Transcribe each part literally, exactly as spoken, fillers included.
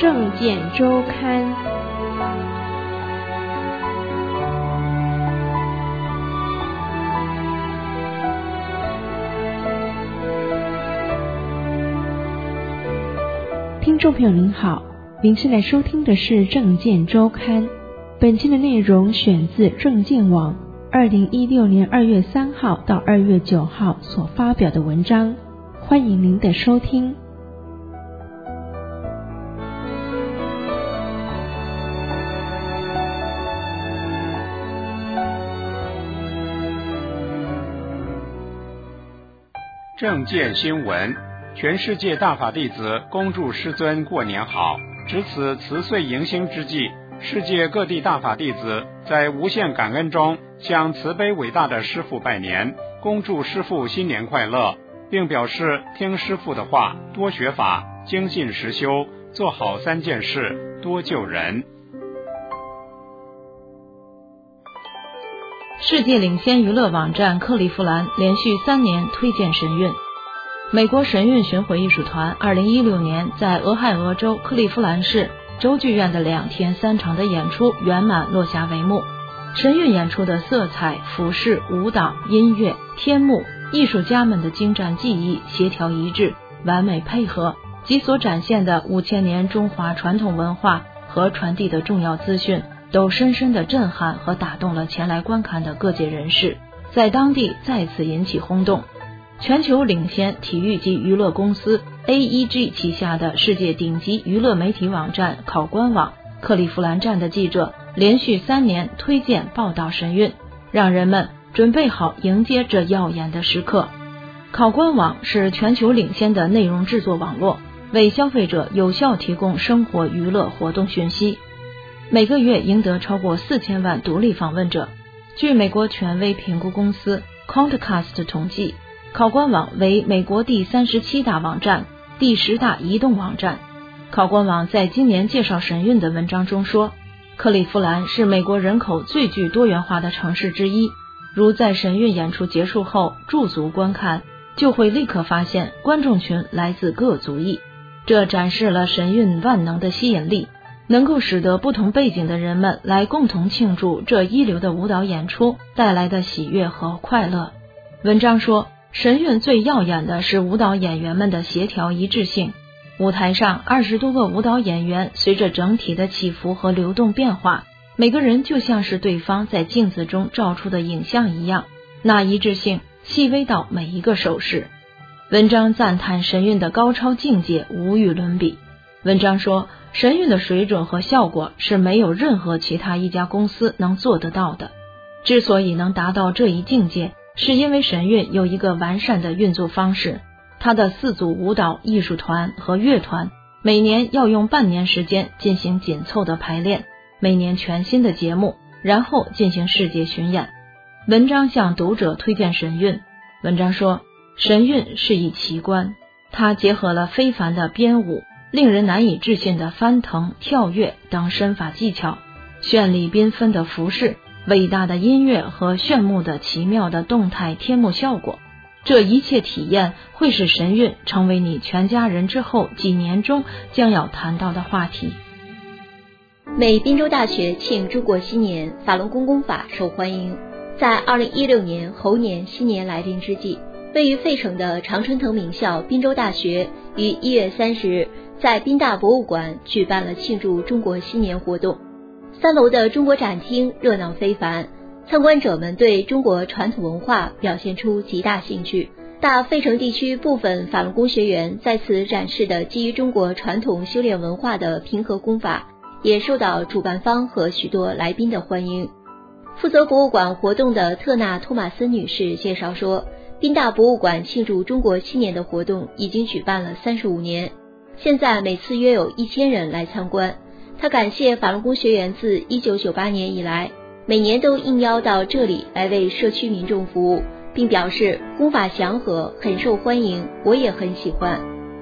政见周刊。听众朋友您好，您现在收听的是政见周刊，本期的内容选自政见网二零一六年二月三号到二月九号所发表的文章，欢迎您的收听。 政见新闻，全世界大法弟子恭祝师尊过年好。值此辞岁迎新之际，世界各地大法弟子在无限感恩中向慈悲伟大的师父拜年，恭祝师父新年快乐，并表示听师父的话，多学法，精进实修，做好三件事，多救人。 世界领先娱乐网站克利夫兰连续三年推荐神韵。美国神韵巡回艺术团二零一六年在俄亥俄州克利夫兰市州剧院的两天三场的演出圆满落下帷幕。神韵演出的色彩、服饰、舞蹈、音乐、天幕，艺术家们的精湛技艺协调一致，完美配合，及所展现的五千年中华传统文化和传递的重要资讯，都深深地震撼和打动了前来观看的各界人士，在当地再次引起轰动。全球领先体育及娱乐公司 A E G 旗下的世界顶级娱乐媒体网站考官网克利夫兰站的记者连续三年推荐报道神韵，让人们准备好迎接这耀眼的时刻。考官网是全球领先的内容制作网络，为消费者有效提供生活娱乐活动讯息，每个月赢得超过四千万独立访问者。据美国权威评估公司 Comcast 统计，考官网为美国第三十七大网站，第十大移动网站。考官网在今年介绍神韵的文章中说，克利夫兰是美国人口最具多元化的城市之一，如在神韵演出结束后驻足观看，就会立刻发现观众群来自各族裔，这展示了神韵万能的吸引力，能够使得不同背景的人们来共同庆祝这一流的舞蹈演出带来的喜悦和快乐。文章说，神韵最耀眼的是舞蹈演员们的协调一致性。舞台上二十多个舞蹈演员随着整体的起伏和流动变化，每个人就像是对方在镜子中照出的影像一样，那一致性细微到每一个手势。文章赞叹神韵的高超境界无与伦比。文章说，神韵的水准和效果是没有任何其他一家公司能做得到的。之所以能达到这一境界，是因为神韵有一个完善的运作方式，它的四组舞蹈艺术团和乐团每年要用半年时间进行紧凑的排练，每年全新的节目，然后进行世界巡演。文章向读者推荐神韵。文章说，神韵是一奇观，它结合了非凡的编舞、令人难以置信的翻腾、跳跃等身法技巧，绚丽缤纷的服饰，伟大的音乐和炫目的奇妙的动态天幕效果，这一切体验会使神韵成为你全家人之后几年中将要谈到的话题。 美宾州大学庆中国新年，法轮功功法受欢迎。在二零一六年猴年新年来临之际，位于费城的常春藤名校宾州大学于一月三十日在宾大博物馆举办了庆祝中国新年活动。三楼的中国展厅热闹非凡，参观者们对中国传统文化表现出极大兴趣。大费城地区部分法轮功学员在此展示的基于中国传统修炼文化的平和功法，也受到主办方和许多来宾的欢迎。负责博物馆活动的特纳托马森女士介绍说，宾大博物馆庆祝中国新年的活动已经举办了三十五年，现在每次约有一千人来参观。他感谢法轮功学员自一九九八年以来，每年都应邀到这里来为社区民众服务，并表示功法祥和，很受欢迎，我也很喜欢。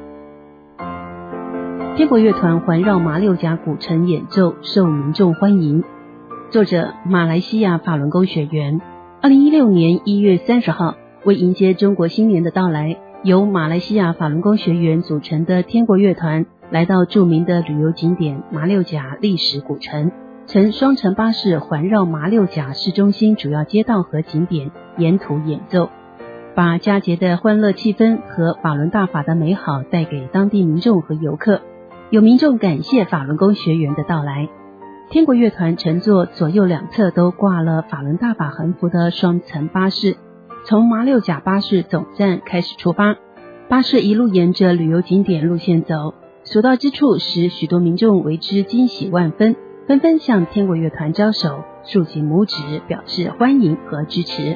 天国乐团环绕马六甲古城演奏，受民众欢迎。作者马来西亚法轮功学员，二零一六年一月三十号，为迎接中国新年的到来，由马来西亚法轮功学员组成的天国乐团来到著名的旅游景点马六甲历史古城，乘双层巴士环绕马六甲市中心主要街道和景点，沿途演奏，把佳节的欢乐气氛和法轮大法的美好带给当地民众和游客。有民众感谢法轮功学员的到来，天国乐团乘坐左右两侧都挂了法轮大法横幅的双层巴士，从马六甲巴士总站开始出发，巴士一路沿着旅游景点路线走，所到之处使许多民众为之惊喜万分，纷纷向天国乐团招手，竖起拇指表示欢迎和支持。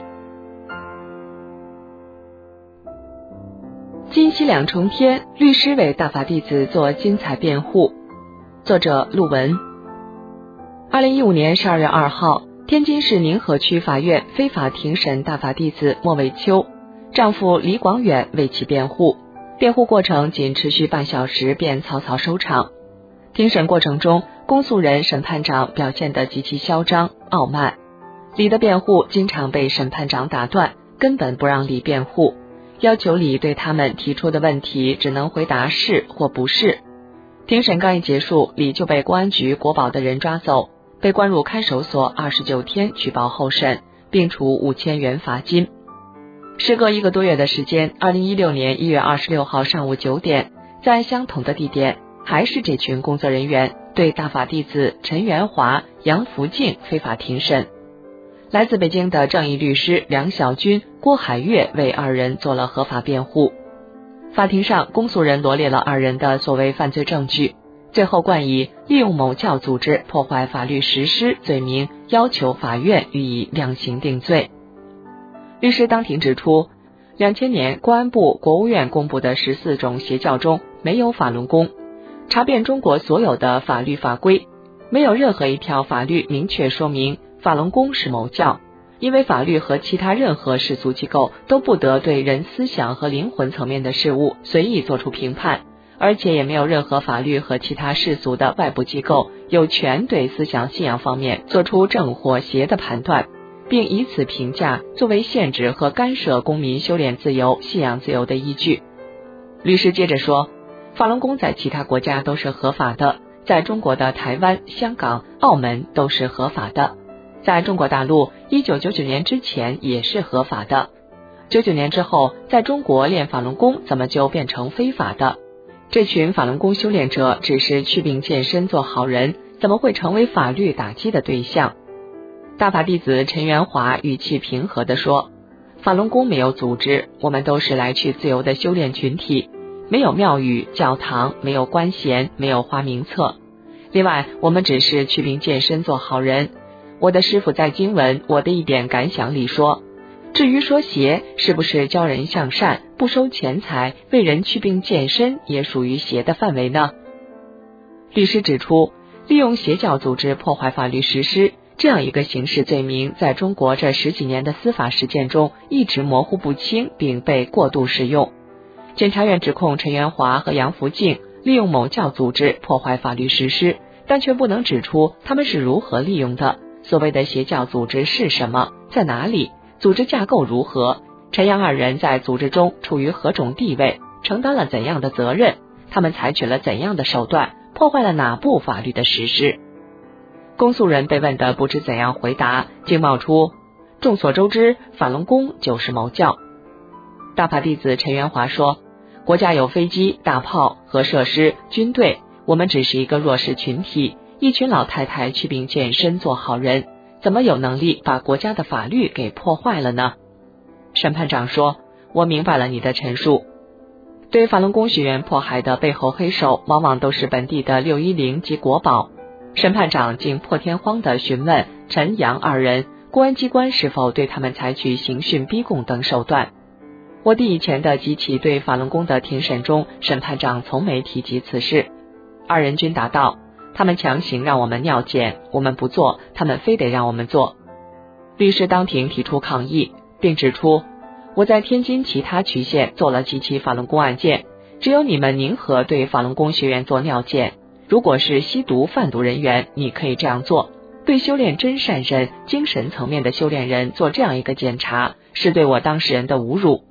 金西两重天，律师为大法弟子做精彩辩护。作者陆文。二零一五年十二月二号，天津市宁河区法院非法庭审大法弟子莫伟秋，丈夫李广远为其辩护。辩护过程仅持续半小时便草草收场。庭审过程中，公诉人审判长表现得极其嚣张傲慢，李的辩护经常被审判长打断，根本不让李辩护，要求李对他们提出的问题只能回答是或不是。庭审刚一结束，李就被公安局国保的人抓走，被关入看守所二十九天取保候审，并处五千元罚金。时隔一个多月的时间，二零一六年一月二十六号上午九点，在相同的地点，还是这群工作人员对大法弟子陈元华、杨福静非法庭审。来自北京的正义律师梁小军、郭海月为二人做了合法辩护。法庭上，公诉人罗列了二人的所谓犯罪证据，最后冠以利用某教组织破坏法律实施罪名，要求法院予以量刑定罪。律师当庭指出，两千年公安部、国务院公布的十四种邪教中没有法轮功，查遍中国所有的法律法规，没有任何一条法律明确说明法轮功是某教，因为法律和其他任何世俗机构都不得对人思想和灵魂层面的事物随意做出评判，而且也没有任何法律和其他世俗的外部机构有权对思想信仰方面做出正或邪的判断，并以此评价作为限制和干涉公民修炼自由、信仰自由的依据。律师接着说，法轮功在其他国家都是合法的，在中国的台湾、香港、澳门都是合法的，在中国大陆一九九九年之前也是合法的，九九年之后在中国练法轮功怎么就变成非法的？这群法轮功修炼者只是祛病健身做好人，怎么会成为法律打击的对象？大法弟子陈元华语气平和地说，法轮功没有组织，我们都是来去自由的修炼群体，没有庙宇、教堂，没有官衔，没有花名册。另外，我们只是祛病健身做好人。我的师父在经文《我的一点感想》里说，至于说邪，是不是教人向善，不收钱财，为人祛病健身，也属于邪的范围呢？律师指出，利用邪教组织破坏法律实施这样一个刑事罪名，在中国这十几年的司法实践中一直模糊不清，并被过度使用。检察院指控陈元华和杨福静利用某教组织破坏法律实施，但却不能指出他们是如何利用的。所谓的邪教组织是什么？在哪里？组织架构如何？陈杨二人在组织中处于何种地位？承担了怎样的责任？他们采取了怎样的手段？破坏了哪部法律的实施？公诉人被问的不知怎样回答，竟冒出众所周知，法轮功就是某教。大法弟子陈元华说，国家有飞机、大炮和设施、军队，我们只是一个弱势群体，一群老太太祛病健身做好人，怎么有能力把国家的法律给破坏了呢？审判长说，我明白了你的陈述。对法轮功学员迫害的背后黑手，往往都是本地的六一零及国保。审判长竟破天荒地询问陈杨二人，公安机关是否对他们采取刑讯逼供等手段。我弟以前的几起对法轮功的庭审中，审判长从没提及此事。二人均答道，他们强行让我们尿检，我们不做，他们非得让我们做。律师当庭提出抗议，并指出，我在天津其他区县做了几起法轮功案件，只有你们宁河对法轮功学员做尿检。如果是吸毒贩毒人员，你可以这样做，对修炼真善人、精神层面的修炼人做这样一个检查，是对我当事人的侮辱。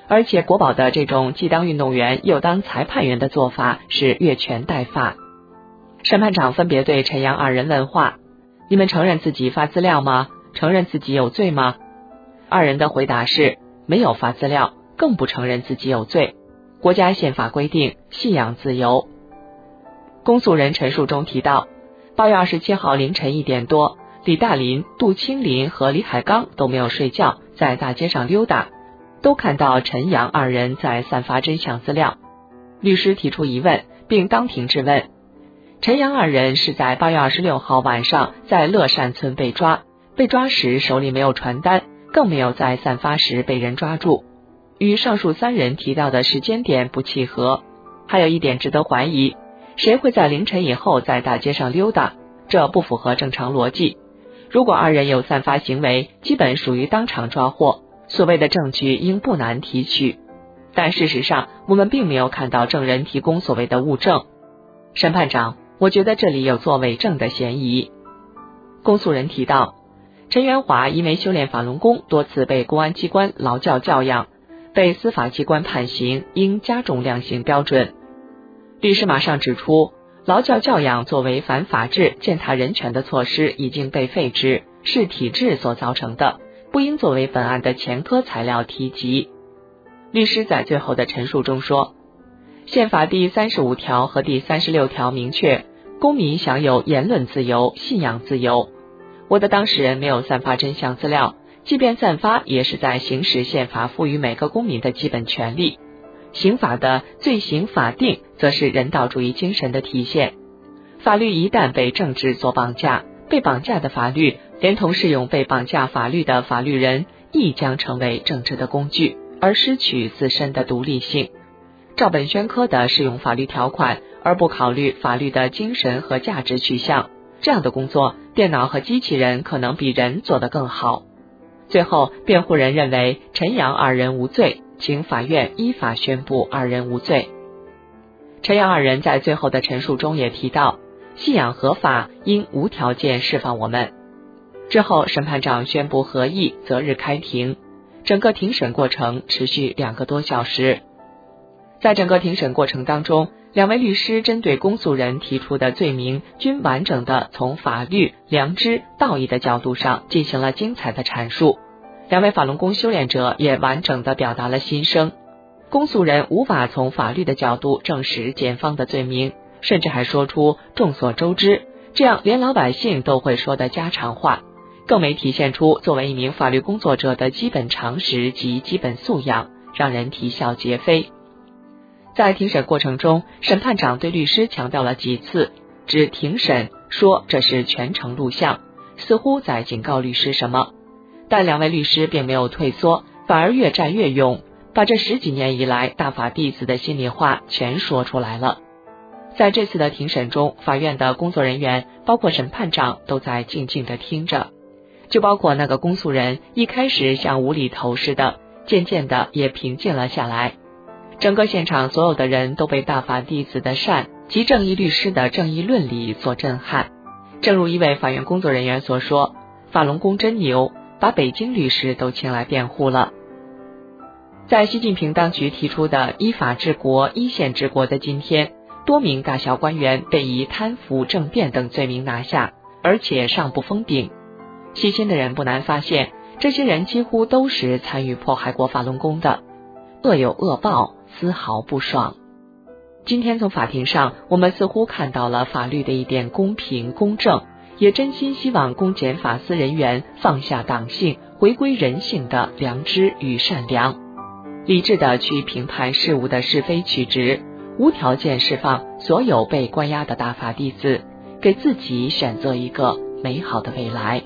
而且国宝的这种既当运动员又当裁判员的做法是越权代发。审判长分别对陈杨二人问话：你们承认自己发资料吗？承认自己有罪吗？二人的回答是没有发资料，更不承认自己有罪。国家宪法规定信仰自由。公诉人陈述中提到，八月二十七号凌晨一点多，李大林、杜清林和李海刚都没有睡觉，在大街上溜达，都看到陈杨二人在散发真相资料。律师提出疑问，并当庭质问。陈杨二人是在八月二十六号晚上在乐善村被抓，被抓时手里没有传单，更没有在散发时被人抓住，与上述三人提到的时间点不契合。还有一点值得怀疑，谁会在凌晨以后在大街上溜达？这不符合正常逻辑。如果二人有散发行为，基本属于当场抓获，所谓的证据应不难提取。但事实上，我们并没有看到证人提供所谓的物证。审判长，我觉得这里有做伪证的嫌疑。公诉人提到，陈元华因为修炼法轮功多次被公安机关劳教教养，被司法机关判刑，应加重量刑标准。律师马上指出，劳教教养作为反法治、践踏人权的措施已经被废止，是体制所造成的，不应作为本案的前科材料提及。律师在最后的陈述中说，宪法第三十五条和第三十六条明确，公民享有言论自由、信仰自由。我的当事人没有散发真相资料，即便散发，也是在行使宪法赋予每个公民的基本权利。刑法的罪行法定，则是人道主义精神的体现。法律一旦被政治所绑架，被绑架的法律，连同适用被绑架法律的法律人，亦将成为政治的工具，而失去自身的独立性。照本宣科的适用法律条款，而不考虑法律的精神和价值取向，这样的工作，电脑和机器人可能比人做得更好。最后，辩护人认为陈杨二人无罪，请法院依法宣布二人无罪。陈杨二人在最后的陈述中也提到，信仰合法，应无条件释放我们。之后，审判长宣布合议，择日开庭。整个庭审过程持续两个多小时。在整个庭审过程当中，两位律师针对公诉人提出的罪名，均完整的从法律、良知、道义的角度上进行了精彩的阐述。两位法轮功修炼者也完整的表达了心声。公诉人无法从法律的角度证实检方的罪名，甚至还说出众所周知，这样连老百姓都会说的家常话，更没体现出作为一名法律工作者的基本常识及基本素养，让人啼笑皆非。在庭审过程中，审判长对律师强调了几次，指庭审，说这是全程录像，似乎在警告律师什么。但两位律师并没有退缩，反而越战越勇，把这十几年以来大法弟子的心里话全说出来了。在这次的庭审中，法院的工作人员包括审判长都在静静地听着，就包括那个公诉人，一开始像无厘头似的，渐渐的也平静了下来。整个现场所有的人都被大法弟子的善及正义律师的正义论理所震撼。正如一位法院工作人员所说，法轮功真牛，把北京律师都请来辩护了。在习近平当局提出的依法治国、依宪治国的今天，多名大小官员被以贪腐、政变等罪名拿下，而且尚不封顶。细心的人不难发现，这些人几乎都是参与迫害过法轮功的，恶有恶报，丝毫不爽。今天从法庭上，我们似乎看到了法律的一点公平公正，也真心希望公检法司人员放下党性，回归人性的良知与善良，理智的去评判事物的是非曲直，无条件释放所有被关押的大法弟子，给自己选择一个美好的未来。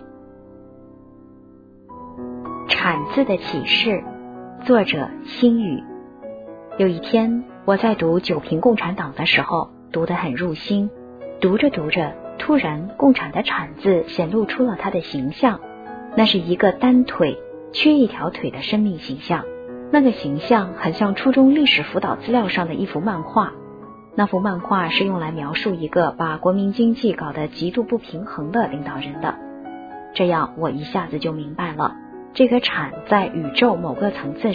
铲字的启示，作者心语。有一天，我在读《九评共产党》的时候，读得很入心。读着读着，突然共产的铲字显露出了他的形象，那是一个单腿缺一条腿的生命形象。那个形象很像初中历史辅导资料上的一幅漫画，那幅漫画是用来描述一个把国民经济搞得极度不平衡的领导人的。这样我一下子就明白了，这个铲在宇宙某个层次上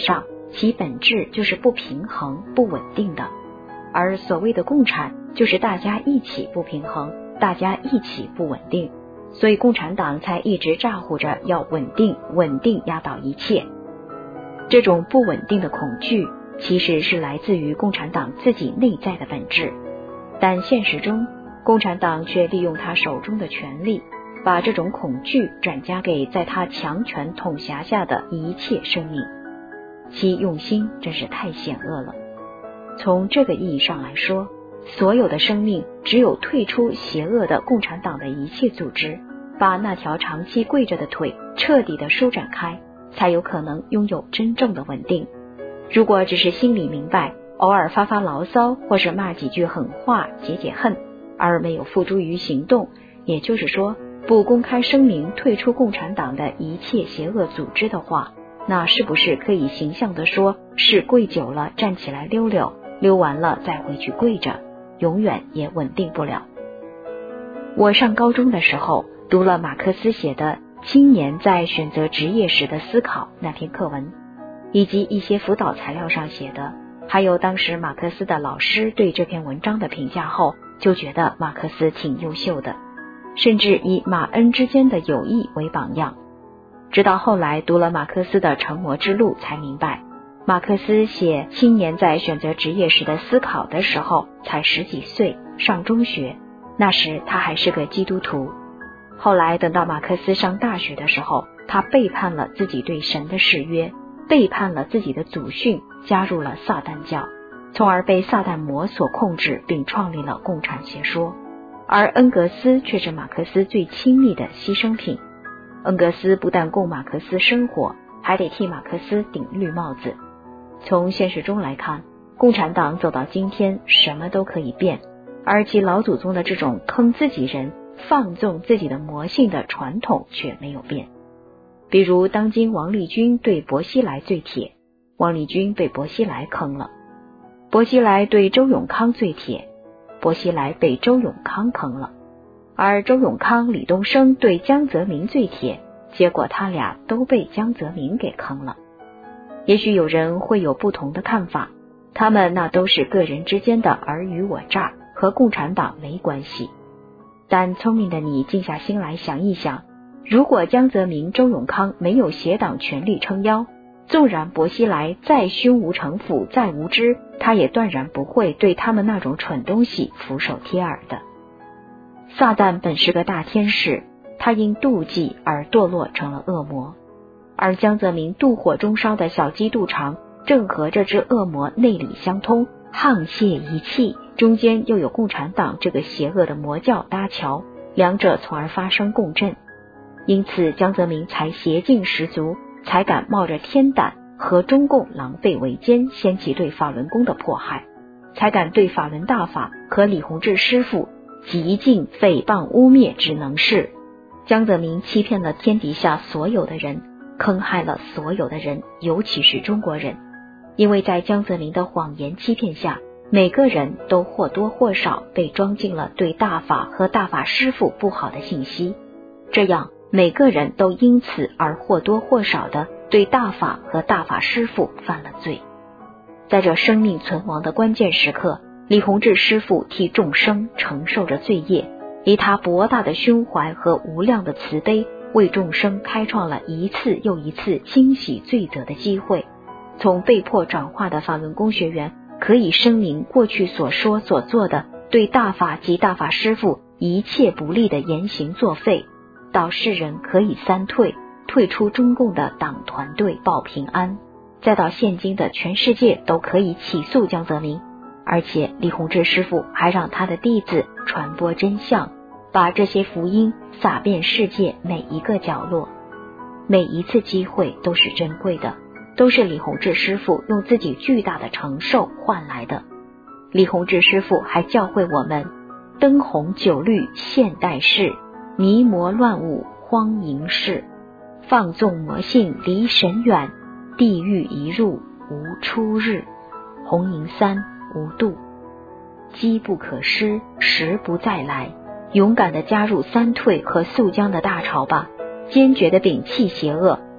其本质就是不平衡、不稳定的。而所谓的共产，就是大家一起不平衡，大家一起不稳定，所以共产党才一直咋呼着要稳定，稳定压倒一切。这种不稳定的恐惧，其实是来自于共产党自己内在的本质，但现实中，共产党却利用他手中的权力，把这种恐惧转嫁给在他强权统辖下的一切生命，其用心真是太险恶了。从这个意义上来说，所有的生命只有退出邪恶的共产党的一切组织，把那条长期跪着的腿彻底的舒展开，才有可能拥有真正的稳定。如果只是心里明白，偶尔发发牢骚或是骂几句狠话解解恨，而没有付诸于行动，也就是说不公开声明退出共产党的一切邪恶组织的话，那是不是可以形象地说是跪久了站起来溜溜，溜完了再回去跪着，永远也稳定不了。我上高中的时候读了马克思写的《青年在选择职业时的思考》那篇课文，以及一些辅导材料上写的，还有当时马克思的老师对这篇文章的评价后，就觉得马克思挺优秀的，甚至以马恩之间的友谊为榜样。直到后来读了马克思的《成魔之路》才明白，马克思写青年在选择职业时的思考的时候才十几岁，上中学，那时他还是个基督徒。后来等到马克思上大学的时候，他背叛了自己对神的誓约，背叛了自己的祖训，加入了撒旦教，从而被撒旦魔所控制，并创立了共产学说。而恩格斯却是马克思最亲密的牺牲品。恩格斯不但供马克思生活，还得替马克思顶绿帽子。从现实中来看，共产党走到今天什么都可以变，而其老祖宗的这种坑自己人、放纵自己的魔性的传统却没有变。比如当今王立军对薄熙来最铁，王立军被薄熙来坑了；薄熙来对周永康最铁，薄熙来被周永康坑了；而周永康、李东生对江泽民最铁，结果他俩都被江泽民给坑了。也许有人会有不同的看法，他们那都是个人之间的尔虞我诈，和共产党没关系。但聪明的你静下心来想一想，如果江泽民、周永康没有携党全力撑腰，纵然薄熙来再胸无城府、再无知，他也断然不会对他们那种蠢东西俯首帖耳的。撒旦本是个大天使，他因妒忌而堕落成了恶魔，而江泽民妒火中烧的小鸡肚肠，正和这只恶魔内里相通，沆瀣一气，中间又有共产党这个邪恶的魔教搭桥，两者从而发生共振。因此江泽民才邪劲十足，才敢冒着天胆和中共狼狈为奸，掀起对法轮功的迫害，才敢对法轮大法和李洪志师父极尽诽谤污蔑之能事。江泽民欺骗了天底下所有的人，坑害了所有的人，尤其是中国人。因为在江泽民的谎言欺骗下，每个人都或多或少被装进了对大法和大法师父不好的信息，这样每个人都因此而或多或少的对大法和大法师父犯了罪。在这生命存亡的关键时刻，李洪志师父替众生承受着罪业，以他博大的胸怀和无量的慈悲，为众生开创了一次又一次清洗罪责的机会。从被迫转化的法轮功学员可以声明过去所说所做的对大法及大法师父一切不利的言行作废，到世人可以三退，退出中共的党团队报平安，再到现今的全世界都可以起诉江泽民，而且李洪志师父还让他的弟子传播真相，把这些福音洒遍世界每一个角落。每一次机会都是珍贵的，都是李洪志师父用自己巨大的承受换来的。李洪志师父还教诲我们，灯红酒绿现代事，迷魔乱舞荒淫事，放纵魔性离神远，地狱一入无出日，红银三无度，机不可失，时不再来。勇敢地加入三退和肃江的大潮吧，坚决地摒弃邪恶，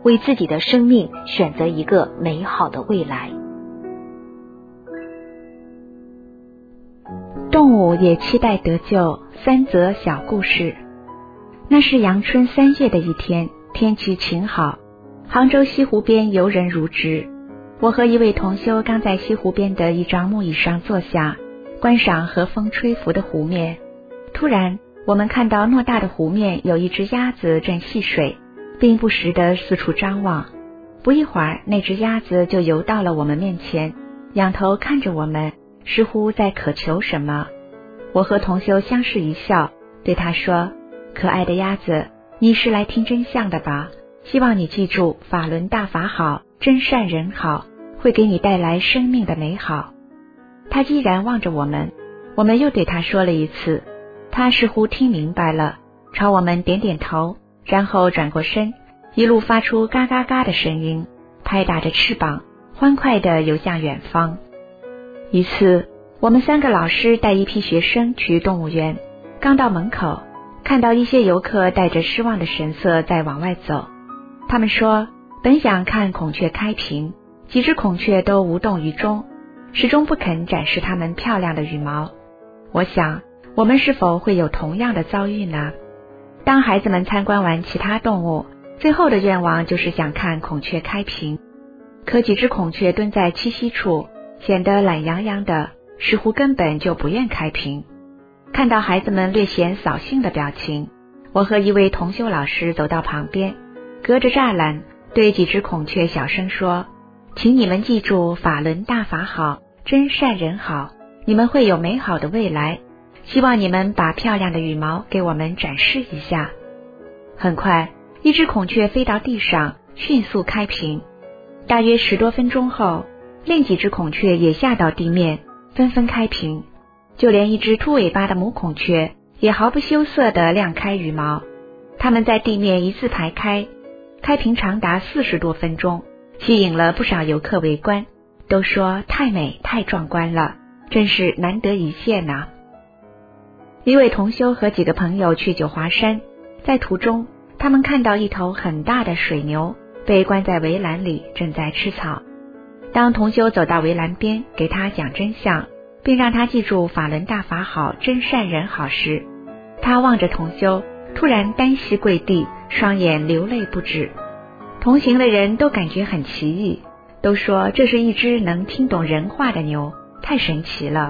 为自己的生命选择一个美好的未来。动物也期待得救，三则小故事。那是阳春三月的一天，天气晴好，杭州西湖边游人如织。我和一位同修刚在西湖边的一张木椅上坐下，观赏和风吹拂的湖面。突然，我们看到偌大的湖面有一只鸭子正戏水，并不时地四处张望。不一会儿，那只鸭子就游到了我们面前，仰头看着我们，似乎在渴求什么。我和同修相视一笑，对他说：可爱的鸭子，你是来听真相的吧？希望你记住，法轮大法好，真善人好，会给你带来生命的美好。他依然望着我们，我们又对他说了一次，他似乎听明白了，朝我们点点头，然后转过身，一路发出嘎嘎嘎的声音，拍打着翅膀，欢快地游向远方。一次，我们三个老师带一批学生去动物园，刚到门口，看到一些游客带着失望的神色在往外走。他们说，本想看孔雀开屏，几只孔雀都无动于衷，始终不肯展示它们漂亮的羽毛。我想，我们是否会有同样的遭遇呢？当孩子们参观完其他动物，最后的愿望就是想看孔雀开屏。可几只孔雀蹲在栖息处，显得懒洋洋的，似乎根本就不愿开屏。看到孩子们略显扫兴的表情，我和一位同修老师走到旁边，隔着栅栏对几只孔雀小声说：请你们记住，法轮大法好，真善人好，你们会有美好的未来，希望你们把漂亮的羽毛给我们展示一下。很快，一只孔雀飞到地上，迅速开屏。大约十多分钟后，另几只孔雀也下到地面，纷纷开屏。就连一只秃尾巴的母孔雀也毫不羞涩地亮开羽毛。它们在地面一字排开，开屏长达四十多分钟，吸引了不少游客围观，都说太美太壮观了，真是难得一见呐、啊。一位同修和几个朋友去九华山，在途中他们看到一头很大的水牛被关在围栏里，正在吃草。当同修走到围栏边给他讲真相，并让他记住法轮大法好，真善人好时，他望着同修，突然单膝跪地，双眼流泪不止。同行的人都感觉很奇异，都说这是一只能听懂人话的牛，太神奇了。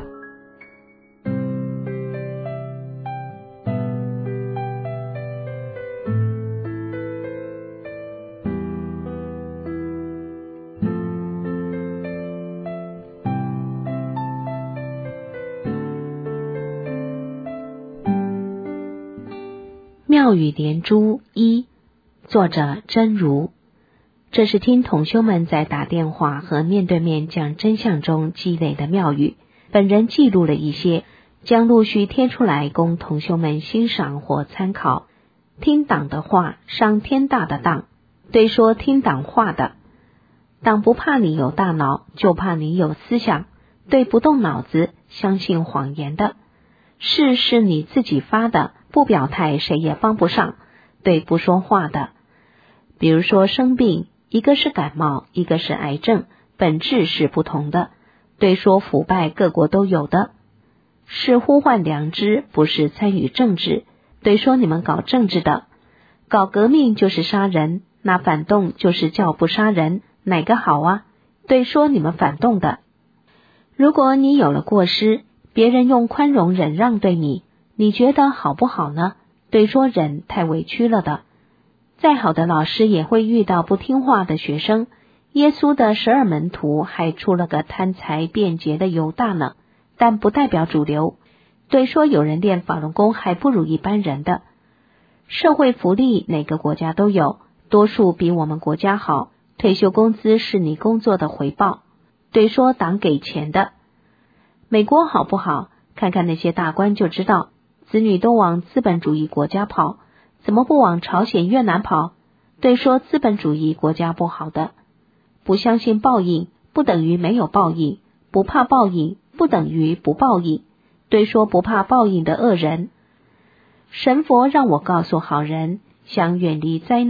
妙语连珠一，作者真如。这是听同修们在打电话和面对面讲真相中积累的妙语，本人记录了一些，将陆续贴出来供同修们欣赏或参考。听党的话，伤天大的党，对说听党话的。党不怕你有大脑，就怕你有思想，对不动脑子，相信谎言的。事是你自己发的，不表态谁也帮不上，对不说话的。比如说生病，一个是感冒，一个是癌症，本质是不同的，对说腐败各国都有的。是呼唤良知，不是参与政治，对说你们搞政治的。搞革命就是杀人，那反动就是叫不杀人，哪个好啊？对说你们反动的。如果你有了过失，别人用宽容忍让对你，你觉得好不好呢？对说忍太委屈了的。再好的老师也会遇到不听话的学生，耶稣的十二门徒还出了个贪财辩劫的犹大呢，但不代表主流。对说有人练法轮功还不如一般人的。社会福利哪个国家都有，多数比我们国家好，退休工资是你工作的回报，对说党给钱的。美国好不好？看看那些大官就知道，子女都往资本主义国家跑，怎么不往朝鲜越南跑？对说资本主义国家不好的。不相信报应，不等于没有报应，不怕报应，不等于不报应，对说不怕报应的恶人。神佛让我告诉好人，想远离灾难，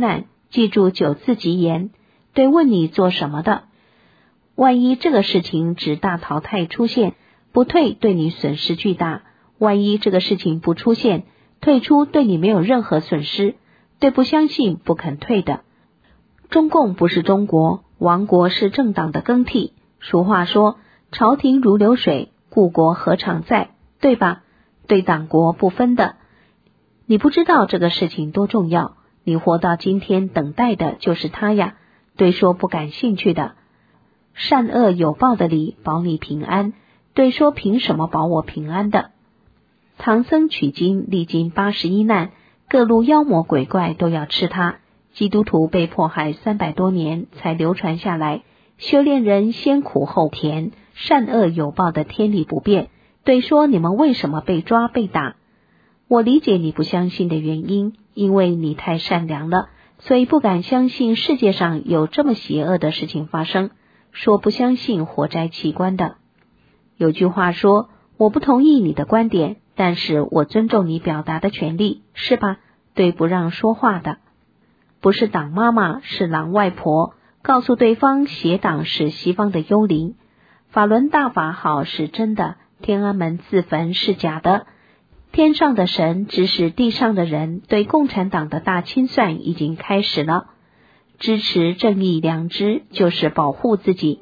记住九字吉言，对问你做什么的。万一这个事情指大淘汰出现，不退对你损失巨大；万一这个事情不出现，退出对你没有任何损失。对不相信不肯退的。中共不是中国，亡国是政党的更替。俗话说，朝廷如流水，故国何常在，对吧？对党国不分的。你不知道这个事情多重要，你活到今天等待的就是他呀。对说不感兴趣的。善恶有报的理保你平安，对说凭什么保我平安的。唐僧取经历经八十一难，各路妖魔鬼怪都要吃他，基督徒被迫害三百多年才流传下来。修炼人先苦后甜，善恶有报的天理不变。对说你们为什么被抓被打？我理解你不相信的原因，因为你太善良了，所以不敢相信世界上有这么邪恶的事情发生。说不相信活摘器官的。有句话说，我不同意你的观点，但是我尊重你表达的权利，是吧？对不让说话的。不是党妈妈，是狼外婆，告诉对方邪党是西方的幽灵。法轮大法好是真的，天安门自焚是假的。天上的神指使地上的人，对共产党的大清算已经开始了。支持正义良知就是保护自己。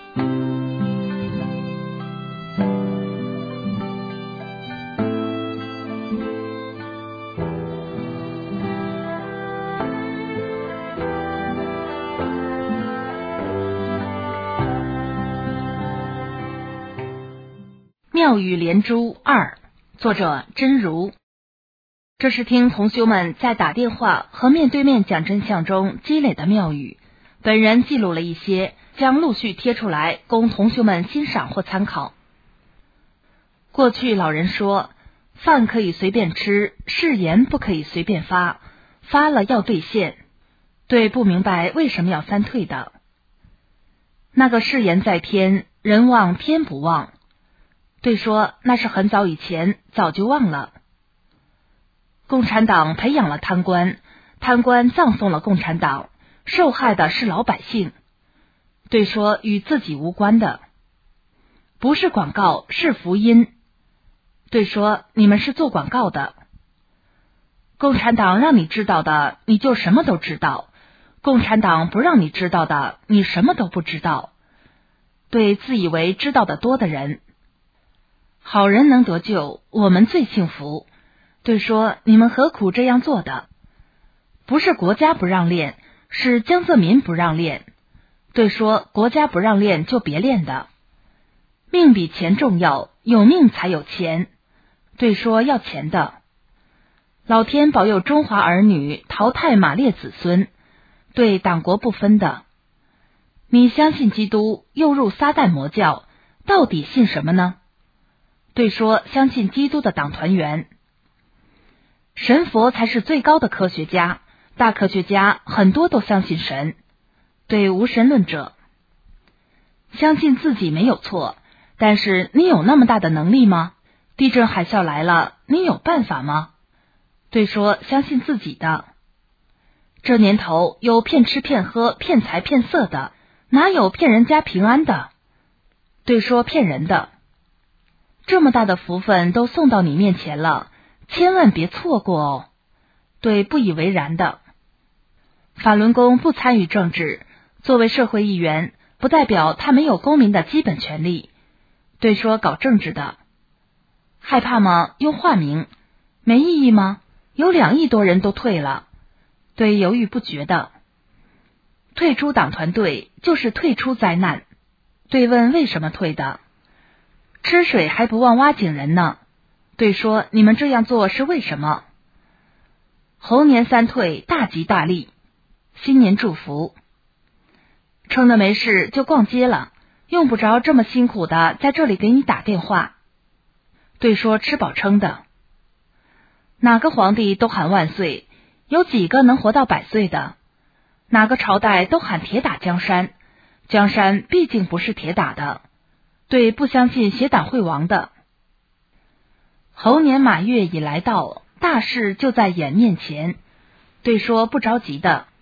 妙语连珠二，作者真如。这是听同修们在打电话和面对面讲真相中积累的妙语，本人记录了一些，将陆续贴出来供同修们欣赏或参考。过去老人说，饭可以随便吃，誓言不可以随便发，发了要兑现。对不明白为什么要三退的。那个誓言在天，人忘天不忘。对说那是很早以前，早就忘了。共产党培养了贪官，贪官葬送了共产党，受害的是老百姓。对说与自己无关的。不是广告，是福音。对说你们是做广告的。共产党让你知道的，你就什么都知道；共产党不让你知道的，你什么都不知道。对自以为知道的多的人。好人能得救，我们最幸福。对说你们何苦这样做的？不是国家不让练，是江泽民不让练。对说国家不让练就别练的。命比钱重要，有命才有钱。对说要钱的。老天保佑中华儿女淘汰马列子孙，对党国不分的。你相信基督，又入撒旦魔教，到底信什么呢？对说相信基督的党团员。神佛才是最高的科学家，大科学家很多都相信神。对无神论者。相信自己没有错，但是你有那么大的能力吗？地震海啸来了，你有办法吗？对说相信自己的。这年头有骗吃骗喝骗财骗色的，哪有骗人家平安的？对说骗人的。这么大的福分都送到你面前了，千万别错过哦。对不以为然的。法轮功不参与政治，作为社会议员，不代表他没有公民的基本权利。对说搞政治的。害怕吗？用化名。没意义吗？有两亿多人都退了。对犹豫不决的。退出党团队就是退出灾难。对问为什么退的？吃水还不忘挖井人呢。对说你们这样做是为什么？猴年三退，大吉大利。新年祝福。撑得没事就逛街了，用不着这么辛苦的在这里给你打电话。对说吃饱撑的。哪个皇帝都喊万岁，有几个能活到百岁的？哪个朝代都喊铁打江山，江山毕竟不是铁打的。对不相信邪党会亡的。猴年马月已来到，大事就在眼面前。对说不着急的。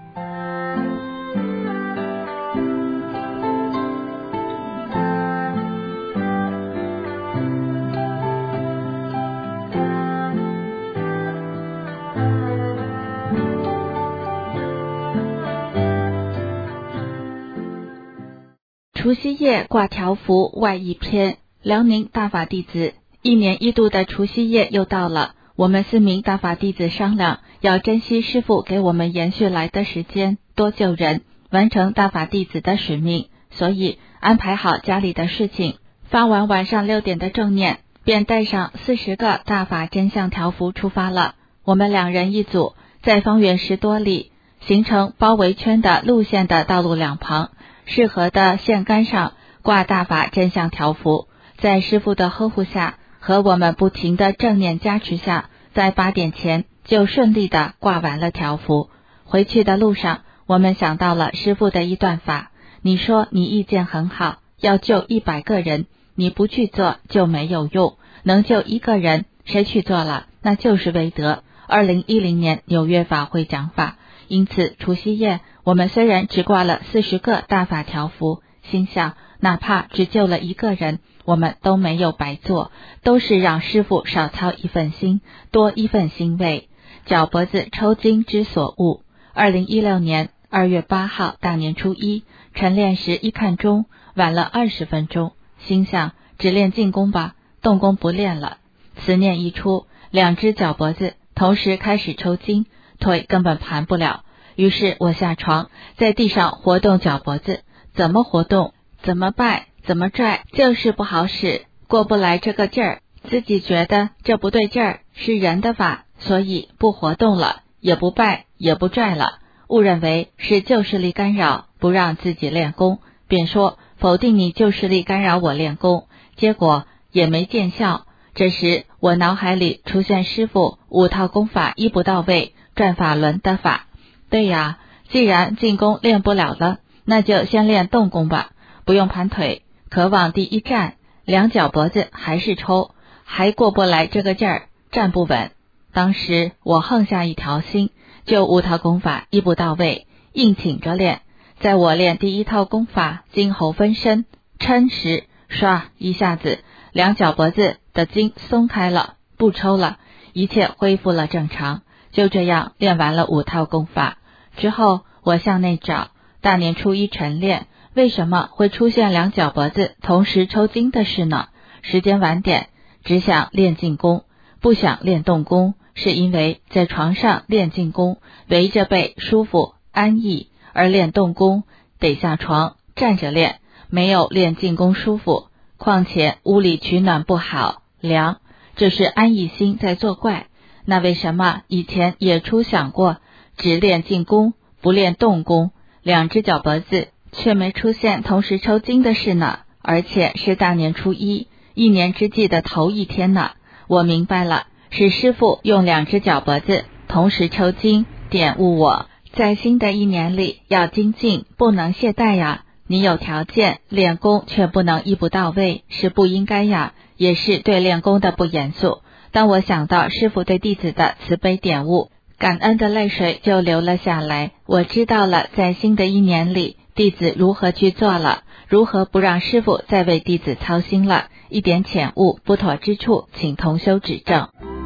除夕夜挂条幅外一篇，辽宁大法弟子，一年一度的除夕夜又到了。我们四名大法弟子商量，要珍惜师父给我们延续来的时间，多救人，完成大法弟子的使命。所以安排好家里的事情，发完晚上六点的正念，便带上四十个大法真相条幅出发了。我们两人一组，在方圆十多里形成包围圈的路线的道路两旁，适合的线杆上挂大法真相条幅，在师父的呵护下和我们不停的正念加持下，在八点前就顺利的挂完了条幅。回去的路上，我们想到了师父的一段法，你说你意见很好，要救一百个人，你不去做就没有用，能救一个人，谁去做了，那就是威德。二零一零年纽约法会讲法，因此除夕夜我们虽然只挂了四十个大法条幅，心想哪怕只救了一个人，我们都没有白做，都是让师父少操一份心，多一份欣慰。脚脖子抽筋之所悟。二零一六年二月八号大年初一，晨练时一看钟，晚了二十分钟，心想只练进攻吧，动功不练了。此念一出，两只脚脖子同时开始抽筋，腿根本盘不了。于是我下床，在地上活动脚脖子，怎么活动，怎么掰，怎么拽，就是不好使，过不来这个劲儿。自己觉得这不对劲儿，是人的法，所以不活动了，也不掰，也不拽了，误认为是旧势力干扰，不让自己练功，便说否定你旧势力干扰我练功，结果也没见效。这时我脑海里出现师父五套功法一不到位，转法轮的法。对呀，既然进攻练不了了，那就先练动功吧，不用盘腿，可往地一站，两脚脖子还是抽，还过不来这个劲儿，站不稳。当时我横下一条心，就五套功法一不到位，硬挺着练。在我练第一套功法筋喉分身抻时，唰一下子两脚脖子的筋松开了，不抽了，一切恢复了正常。就这样练完了五套功法之后，我向内找，大年初一晨练为什么会出现两脚脖子同时抽筋的事呢？时间晚点，只想练进攻，不想练动功，是因为在床上练进攻围着背舒服安逸，而练动功得下床站着练，没有练进攻舒服，况且屋里取暖不好凉，这是安逸心在作怪。那为什么以前也初想过只练进攻不练动功，两只脚脖子却没出现同时抽筋的事呢？而且是大年初一，一年之计的头一天呢。我明白了，是师父用两只脚脖子同时抽筋点悟我，在新的一年里要精进，不能懈怠呀。你有条件练功却不能一步到位，是不应该呀，也是对练功的不严肃。当我想到师父对弟子的慈悲点悟，感恩的泪水就流了下来。我知道了在新的一年里弟子如何去做了，如何不让师父再为弟子操心了，一点浅悟不妥之处请同修指正。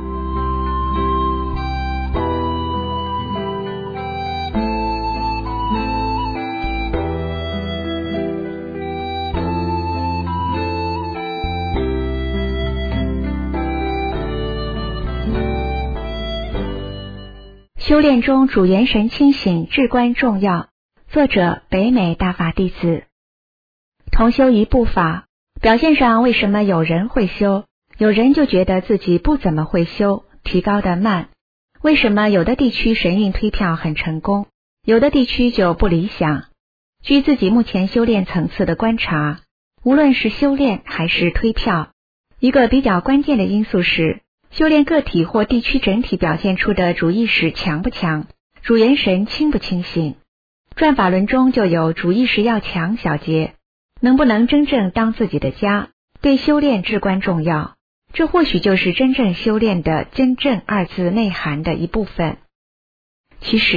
修炼中主元神清醒至关重要。作者北美大法弟子。同修一部法，表现上为什么有人会修，有人就觉得自己不怎么会修，提高得慢？为什么有的地区神韵推票很成功，有的地区就不理想？据自己目前修炼层次的观察，无论是修炼还是推票，一个比较关键的因素是修炼个体或地区整体表现出的主意识强不强，主元神清不清醒。转法轮中就有主意识要强小节，能不能真正当自己的家，对修炼至关重要。这或许就是真正修炼的真正二字内涵的一部分。其实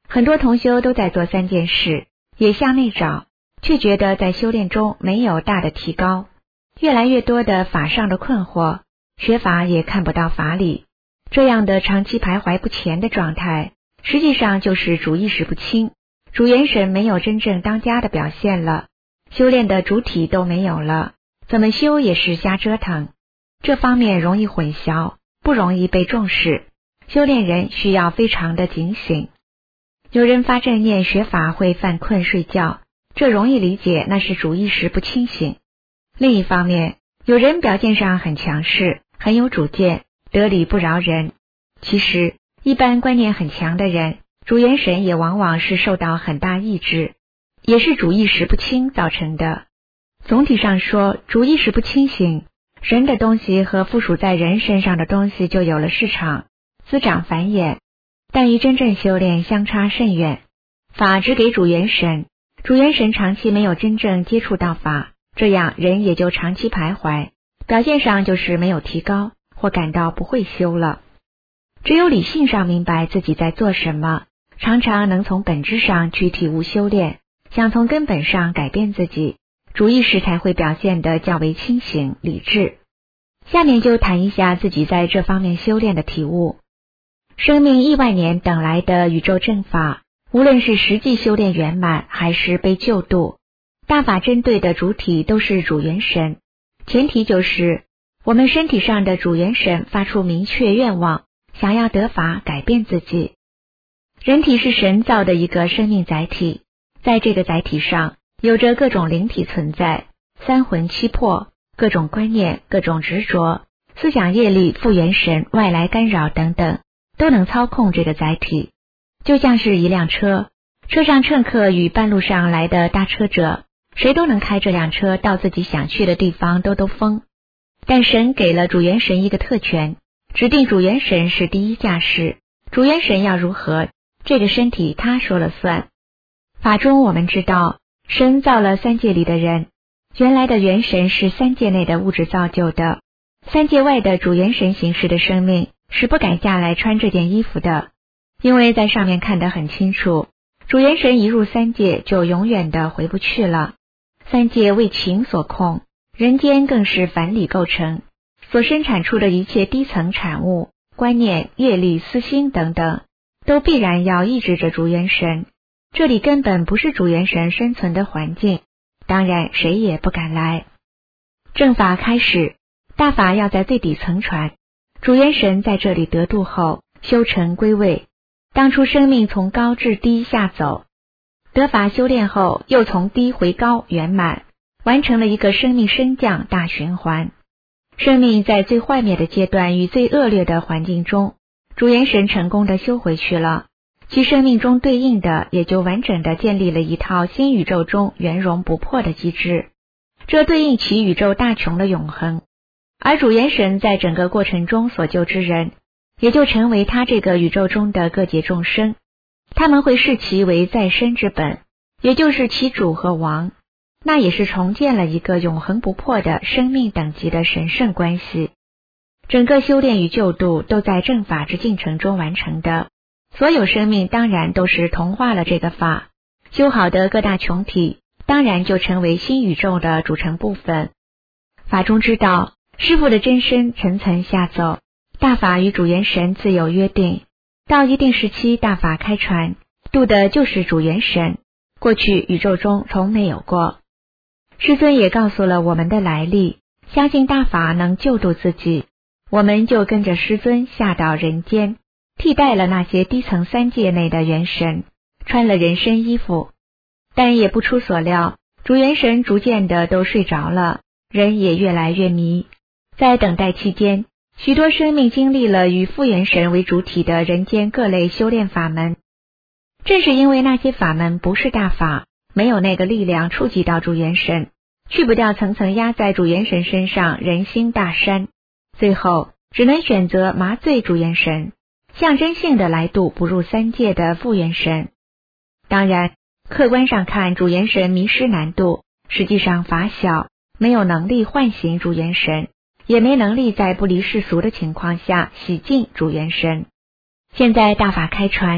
很多同修都在做三件事，也向内找，却觉得在修炼中没有大的提高，越来越多的法上的困惑，学法也看不到法理。这样的长期徘徊不前的状态，实际上就是主意识不清，主元神没有真正当家的表现了，修炼的主体都没有了，怎么修也是瞎折腾。这方面容易混淆，不容易被重视，修炼人需要非常的警醒。有人发正念学法会犯困睡觉，这容易理解，那是主意识不清醒。另一方面，有人表现上很强势，很有主见，得理不饶人。其实一般观念很强的人，主元神也往往是受到很大抑制，也是主意识不清造成的。总体上说，主意识不清醒，人的东西和附属在人身上的东西就有了市场，滋长繁衍，但与真正修炼相差甚远。法只给主元神，主元神长期没有真正接触到法，这样人也就长期徘徊，表现上就是没有提高，或感到不会修了。只有理性上明白自己在做什么，常常能从本质上去体悟修炼，想从根本上改变自己，主意识才会表现得较为清醒理智。下面就谈一下自己在这方面修炼的体悟。生命亿万年等来的宇宙正法，无论是实际修炼圆满还是被救度，大法针对的主体都是主元神，前提就是我们身体上的主元神发出明确愿望，想要得法改变自己。人体是神造的一个生命载体，在这个载体上有着各种灵体存在，三魂七魄，各种观念，各种执着，思想业力、复元神、外来干扰等等，都能操控这个载体。就像是一辆车，车上乘客与半路上来的搭车者，谁都能开这辆车到自己想去的地方兜兜风。但神给了主元神一个特权，指定主元神是第一驾驶，主元神要如何，这个身体他说了算。法中我们知道，神造了三界里的人，原来的元神是三界内的物质造就的，三界外的主元神形式的生命是不敢下来穿这件衣服的，因为在上面看得很清楚，主元神一入三界就永远的回不去了。三界为情所控，人间更是凡理构成，所生产出的一切低层产物、观念、业力、私心等等，都必然要抑制着主元神。这里根本不是主元神生存的环境，当然谁也不敢来。正法开始，大法要在最底层传，主元神在这里得度后，修成归位。当初生命从高至低下走，得法修炼后，又从低回高圆满，完成了一个生命升降大循环。生命在最坏灭的阶段与最恶劣的环境中，主元神成功的修回去了，其生命中对应的也就完整的建立了一套新宇宙中圆融不破的机制，这对应其宇宙大穷的永恒。而主元神在整个过程中所救之人，也就成为他这个宇宙中的各界众生，他们会视其为再生之本，也就是其主和王，那也是重建了一个永恒不破的生命等级的神圣关系。整个修炼与救度都在正法之进程中完成的，所有生命当然都是同化了这个法，修好的各大穹体当然就成为新宇宙的组成部分。法中知道，师父的真身层层下走，大法与主元神自有约定，到一定时期大法开传，度的就是主元神，过去宇宙中从没有过。师尊也告诉了我们的来历，相信大法能救度自己，我们就跟着师尊下到人间，替代了那些低层三界内的元神，穿了人身衣服。但也不出所料，主元神逐渐的都睡着了，人也越来越迷。在等待期间，许多生命经历了以复元神为主体的人间各类修炼法门。正是因为那些法门不是大法，没有那个力量触及到主元神，去不掉层层压在主元神身上人心大山，最后只能选择麻醉主元神，象征性的来度不入三界的复元神。当然，客观上看主元神迷失难度，实际上法小，没有能力唤醒主元神，也没能力在不离世俗的情况下洗净主元神。现在大法开传，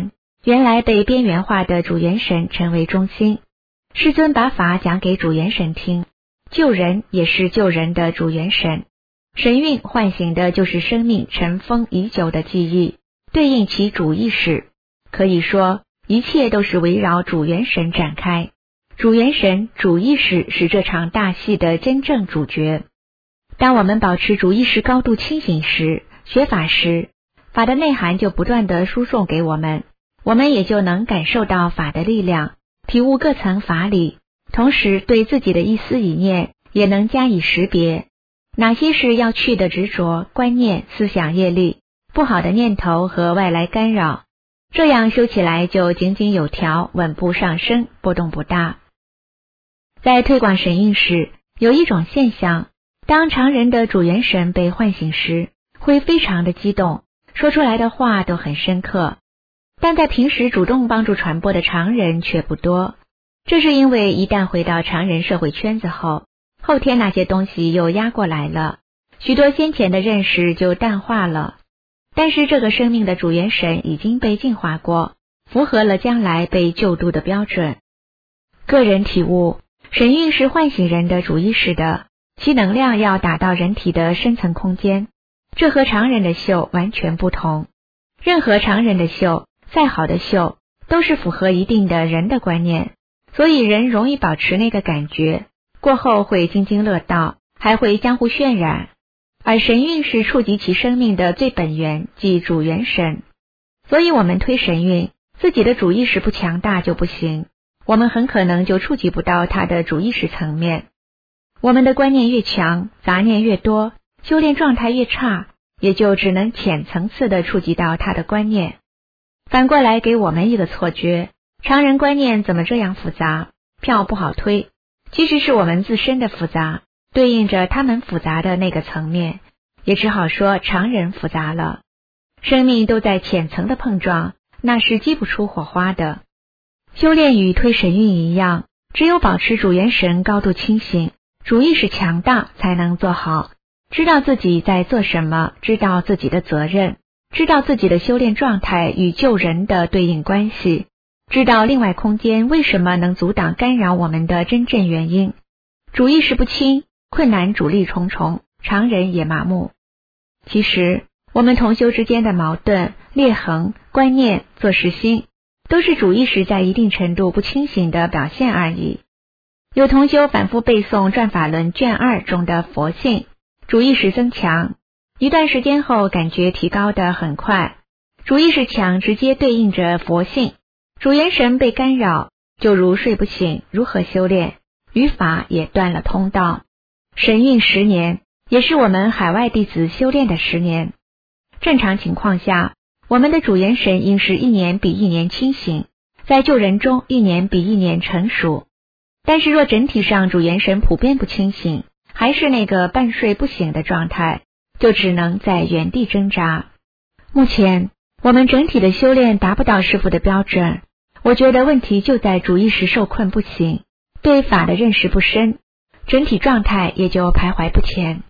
原来被边缘化的主元神成为中心。师尊把法讲给主元神听，救人也是救人的主元神。神韵唤醒的就是生命尘封已久的记忆，对应其主意识。可以说，一切都是围绕主元神展开。主元神、主意识是这场大戏的真正主角。当我们保持主意识高度清醒时，学法时，法的内涵就不断地输送给我们，我们也就能感受到法的力量，体悟各层法理，同时对自己的一丝一念也能加以识别，哪些是要去的执着、观念、思想业力、不好的念头和外来干扰，这样修起来就井井有条，稳步上升，波动不大。在推广神韵时，有一种现象，当常人的主元神被唤醒时，会非常的激动，说出来的话都很深刻，但在平时主动帮助传播的常人却不多。这是因为一旦回到常人社会圈子后，后天那些东西又压过来了，许多先前的认识就淡化了。但是这个生命的主元神已经被净化过，符合了将来被救度的标准。个人体悟，神韵是唤醒人的主意识的，其能量要打到人体的深层空间，这和常人的秀完全不同。任何常人的秀，再好的秀，都是符合一定的人的观念，所以人容易保持那个感觉，过后会津津乐道，还会相互渲染。而神韵是触及其生命的最本源，即主元神。所以我们推神韵，自己的主意识不强大就不行，我们很可能就触及不到它的主意识层面。我们的观念越强，杂念越多，修炼状态越差，也就只能浅层次的触及到它的观念。反过来给我们一个错觉，常人观念怎么这样复杂，票不好推，其实是我们自身的复杂，对应着他们复杂的那个层面，也只好说常人复杂了。生命都在浅层的碰撞，那是激不出火花的。修炼与推神韵一样，只有保持主元神高度清醒，主意识强大，才能做好，知道自己在做什么，知道自己的责任，知道自己的修炼状态与救人的对应关系，知道另外空间为什么能阻挡干扰我们的真正原因。主意识不清，困难阻力重重，常人也麻木。其实我们同修之间的矛盾、裂痕、观念、做事心，都是主意识在一定程度不清醒的表现而已。有同修反复背诵转法轮卷二中的佛性，主意识增强，一段时间后感觉提高得很快。主意识强直接对应着佛性，主元神被干扰，就如睡不醒，如何修炼？语法也断了通道。神韵十年，也是我们海外弟子修炼的十年。正常情况下，我们的主元神应是一年比一年清醒，在救人中一年比一年成熟。但是若整体上主元神普遍不清醒，还是那个半睡不醒的状态，就只能在原地挣扎。目前我们整体的修炼达不到师父的标准，我觉得问题就在主意识受困不醒，对法的认识不深，整体状态也就徘徊不前。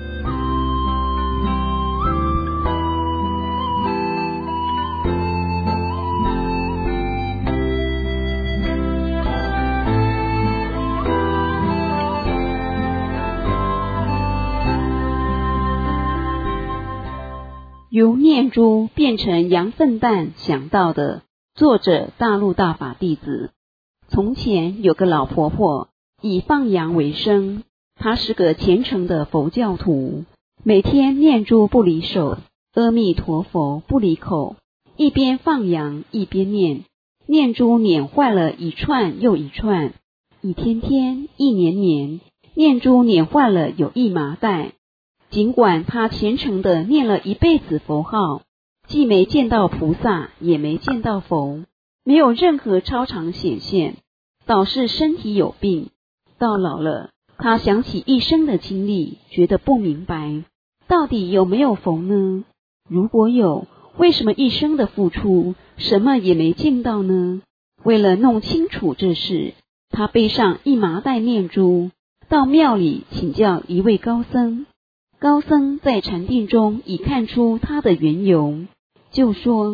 由念珠变成羊粪蛋想到的，作者大陆大法弟子。从前有个老婆婆，以放羊为生，她是个虔诚的佛教徒，每天念珠不离手，阿弥陀佛不离口，一边放羊一边念，念珠捻坏了一串又一串，一天天一年年，念珠捻坏了有一麻袋。尽管他虔诚地念了一辈子佛号，既没见到菩萨，也没见到佛，没有任何超常显现，倒是身体有病。到老了，他想起一生的经历，觉得不明白，到底有没有佛呢？如果有，为什么一生的付出，什么也没见到呢？为了弄清楚这事，他背上一麻袋念珠，到庙里请教一位高僧。高僧在禅定中已看出他的缘由，就说：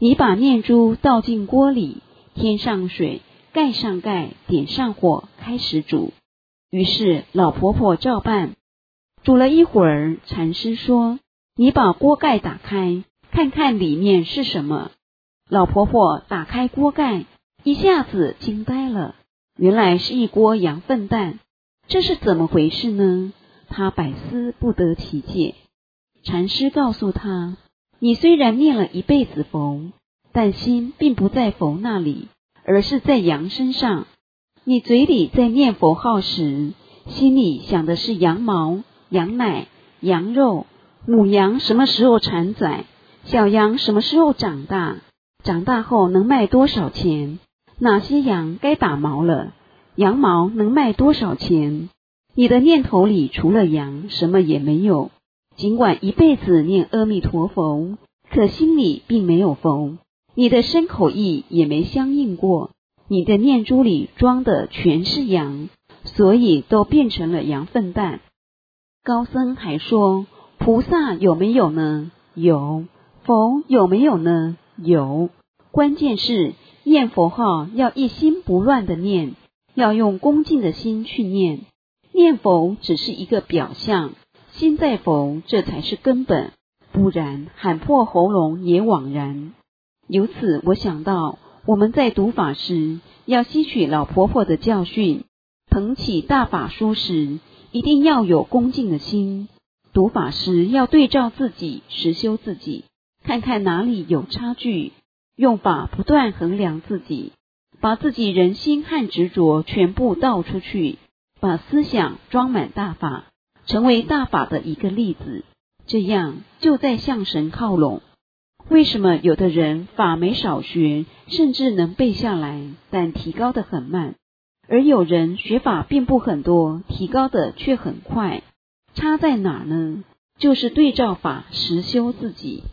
你把念珠倒进锅里，添上水，盖上盖，点上火，开始煮。于是老婆婆照办。煮了一会儿，禅师说：你把锅盖打开，看看里面是什么。老婆婆打开锅盖，一下子惊呆了，原来是一锅羊粪蛋。这是怎么回事呢？她百思不得其解。禅师告诉她：你虽然念了一辈子佛，但心并不在佛那里，而是在羊身上。你嘴里在念佛号时，心里想的是羊毛、羊奶、羊肉，母羊什么时候产崽，小羊什么时候长大，长大后能卖多少钱，哪些羊该打毛了，羊毛能卖多少钱。你的念头里除了羊什么也没有，尽管一辈子念阿弥陀佛，可心里并没有佛，你的身口意也没相应过，你的念珠里装的全是羊，所以都变成了羊粪蛋。高僧还说，菩萨有没有呢？有。佛有没有呢？有。关键是念佛号要一心不乱的念，要用恭敬的心去念。念佛只是一个表象，心在佛这才是根本，不然喊破喉咙也枉然。由此我想到，我们在读法时要吸取老婆婆的教训，捧起大法书时一定要有恭敬的心，读法时要对照自己，实修自己，看看哪里有差距，用法不断衡量自己，把自己人心和执着全部倒出去，把思想装满大法，成为大法的一个例子，这样就在向神靠拢。为什么有的人法没少学，甚至能背下来，但提高得很慢，而有人学法并不很多，提高的却很快？差在哪呢？就是对照法实修自己。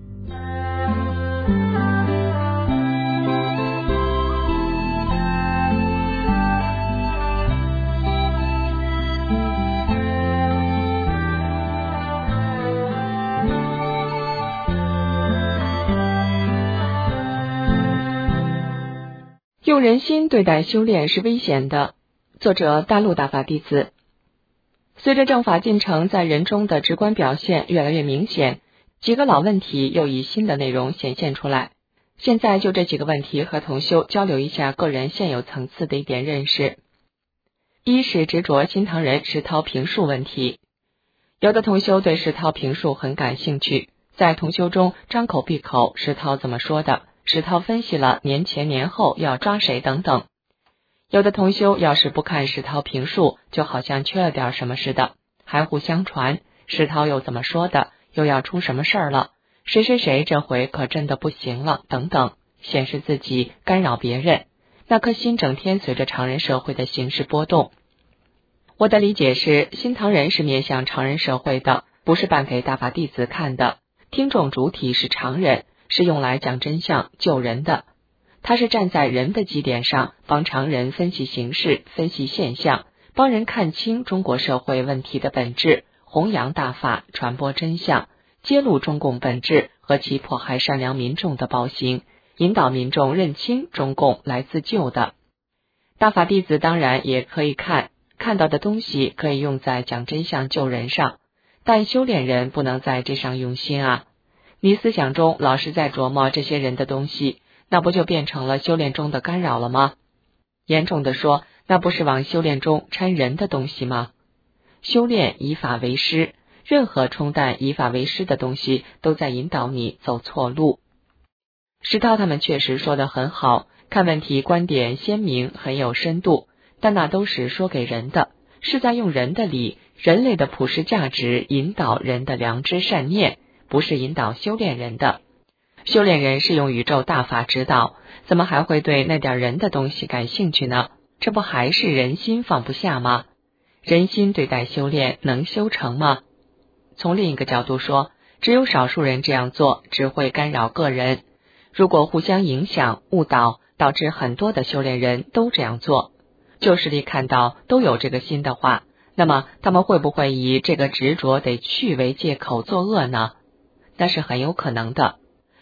用人心对待修炼是危险的。作者大陆大法弟子。随着正法进程在人中的直观表现越来越明显，几个老问题又以新的内容显现出来。现在就这几个问题和同修交流一下个人现有层次的一点认识。一是执着新唐人石涛评述问题。有的同修对石涛评述很感兴趣，在同修中张口闭口石涛怎么说的，石涛分析了年前年后要抓谁等等。有的同修要是不看石涛评述，就好像缺了点什么似的，还互相传石涛又怎么说的，又要出什么事儿了，谁谁谁这回可真的不行了等等，显示自己，干扰别人，那颗心整天随着常人社会的形式波动。我的理解是，新唐人是面向常人社会的，不是办给大法弟子看的，听众主体是常人，是用来讲真相救人的。他是站在人的基点上，帮常人分析形势，分析现象，帮人看清中国社会问题的本质，弘扬大法，传播真相，揭露中共本质和其迫害善良民众的暴行，引导民众认清中共来自救的。大法弟子当然也可以看，看到的东西可以用在讲真相救人上，但修炼人不能在这上用心啊。你思想中老是在琢磨这些人的东西，那不就变成了修炼中的干扰了吗？严重的说，那不是往修炼中掺人的东西吗？修炼以法为师，任何冲淡以法为师的东西都在引导你走错路。石涛他们确实说得很好，看问题观点鲜明，很有深度，但那都是说给人的，是在用人的理，人类的普世价值引导人的良知善念，不是引导修炼人的。修炼人是用宇宙大法指导，怎么还会对那点人的东西感兴趣呢？这不还是人心放不下吗？人心对待修炼能修成吗？从另一个角度说，只有少数人这样做，只会干扰个人。如果互相影响误导，导致很多的修炼人都这样做，就实力看到都有这个心的话，那么他们会不会以这个执着得去为借口作恶呢？那是很有可能的。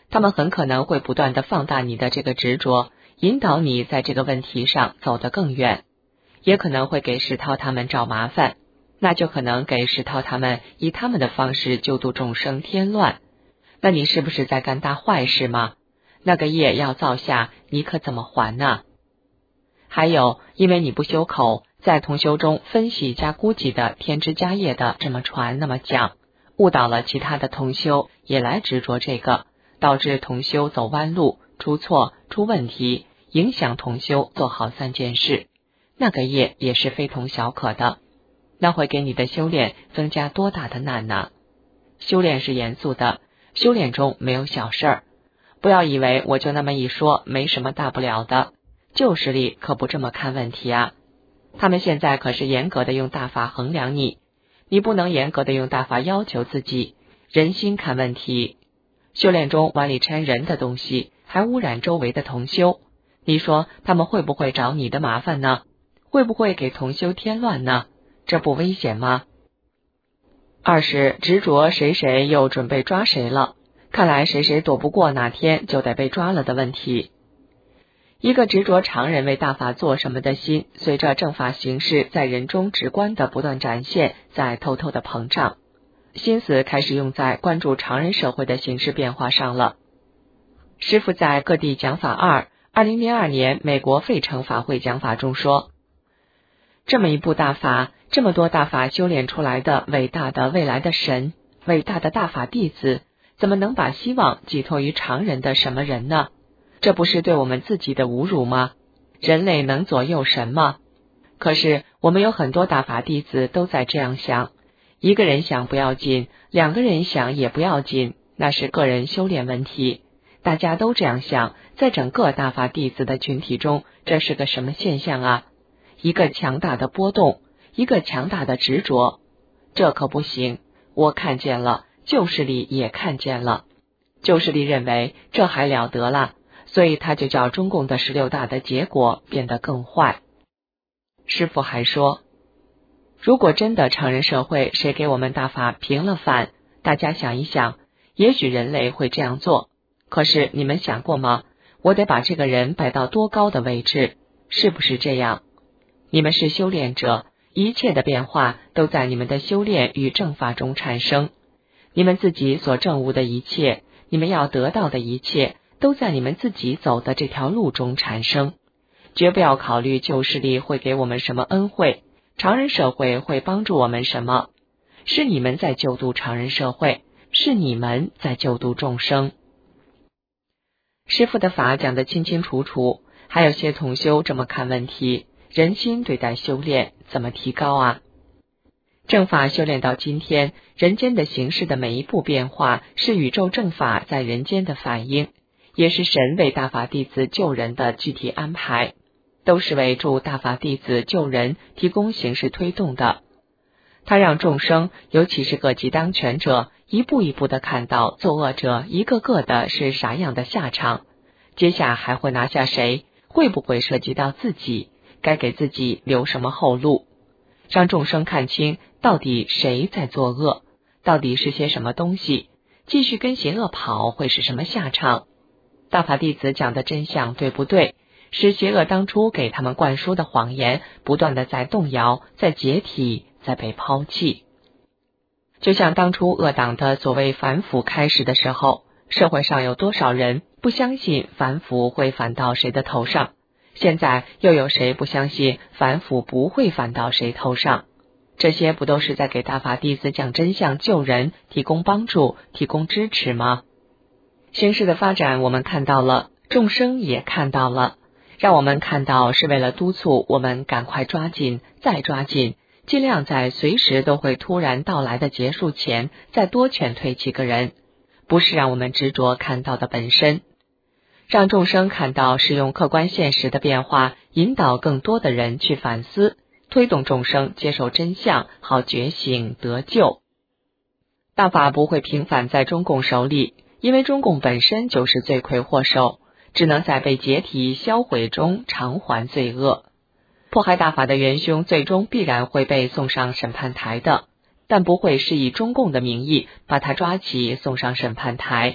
他们很可能会不断地放大你的这个执着，引导你在这个问题上走得更远，也可能会给石涛他们找麻烦，那就可能给石涛他们以他们的方式救度众生添乱。那你是不是在干大坏事吗？那个业要造下，你可怎么还呢？还有，因为你不修口，在同修中分析加估计的天之家业的这么传那么讲，误导了其他的同修也来执着这个，导致同修走弯路，出错出问题，影响同修做好三件事，那个业也是非同小可的，那会给你的修炼增加多大的难呢？修炼是严肃的，修炼中没有小事儿，不要以为我就那么一说没什么大不了的，旧势力可不这么看问题啊。他们现在可是严格的用大法衡量你，你不能严格的用大法要求自己，人心看问题。修炼中往里掺人的东西，还污染周围的同修，你说他们会不会找你的麻烦呢？会不会给同修添乱呢？这不危险吗？二是执着谁谁又准备抓谁了，看来谁谁躲不过哪天就得被抓了的问题。一个执着常人为大法做什么的心，随着正法形式在人中直观的不断展现，在偷偷的膨胀，心思开始用在关注常人社会的形式变化上了。师父在各地讲法二二零零二年美国费城法会讲法中说，这么一部大法，这么多大法修炼出来的伟大的未来的神，伟大的大法弟子，怎么能把希望寄托于常人的什么人呢？这不是对我们自己的侮辱吗？人类能左右神吗？可是我们有很多大法弟子都在这样想，一个人想不要紧，两个人想也不要紧，那是个人修炼问题。大家都这样想，在整个大法弟子的群体中，这是个什么现象啊？一个强大的波动，一个强大的执着，这可不行。我看见了，旧势力也看见了，旧势力认为这还了得了，所以他就叫中共的十六大的结果变得更坏。师父还说，如果真的常人社会谁给我们大法平了反，大家想一想，也许人类会这样做。可是你们想过吗？我得把这个人摆到多高的位置，是不是这样？你们是修炼者，一切的变化都在你们的修炼与正法中产生，你们自己所证悟的一切，你们要得到的一切，都在你们自己走的这条路中产生。绝不要考虑旧势力会给我们什么恩惠，常人社会会帮助我们什么，是你们在救度常人社会，是你们在救度众生。师父的法讲得清清楚楚，还有些同修这么看问题，人心对待修炼怎么提高啊？正法修炼到今天，人间的形式的每一步变化，是宇宙正法在人间的反应，也是神为大法弟子救人的具体安排，都是为助大法弟子救人提供形式推动的。他让众生，尤其是各级当权者，一步一步的看到作恶者一个个的是啥样的下场，接下还会拿下谁，会不会涉及到自己，该给自己留什么后路，让众生看清到底谁在作恶，到底是些什么东西，继续跟邪恶跑会是什么下场。大法弟子讲的真相对不对，是邪恶当初给他们灌输的谎言不断的在动摇，在解体，在被抛弃。就像当初恶党的所谓反腐开始的时候，社会上有多少人不相信反腐会反到谁的头上，现在又有谁不相信反腐不会反到谁头上？这些不都是在给大法弟子讲真相、救人、提供帮助、提供支持吗？形势的发展我们看到了，众生也看到了，让我们看到是为了督促我们赶快抓紧，再抓紧，尽量在随时都会突然到来的结束前再多劝退几个人，不是让我们执着看到的本身，让众生看到是用客观现实的变化引导更多的人去反思，推动众生接受真相，好觉醒得救。大法不会平反在中共手里，因为中共本身就是罪魁祸首，只能在被解体销毁中偿还罪恶。迫害大法的元凶最终必然会被送上审判台的，但不会是以中共的名义把他抓起送上审判台，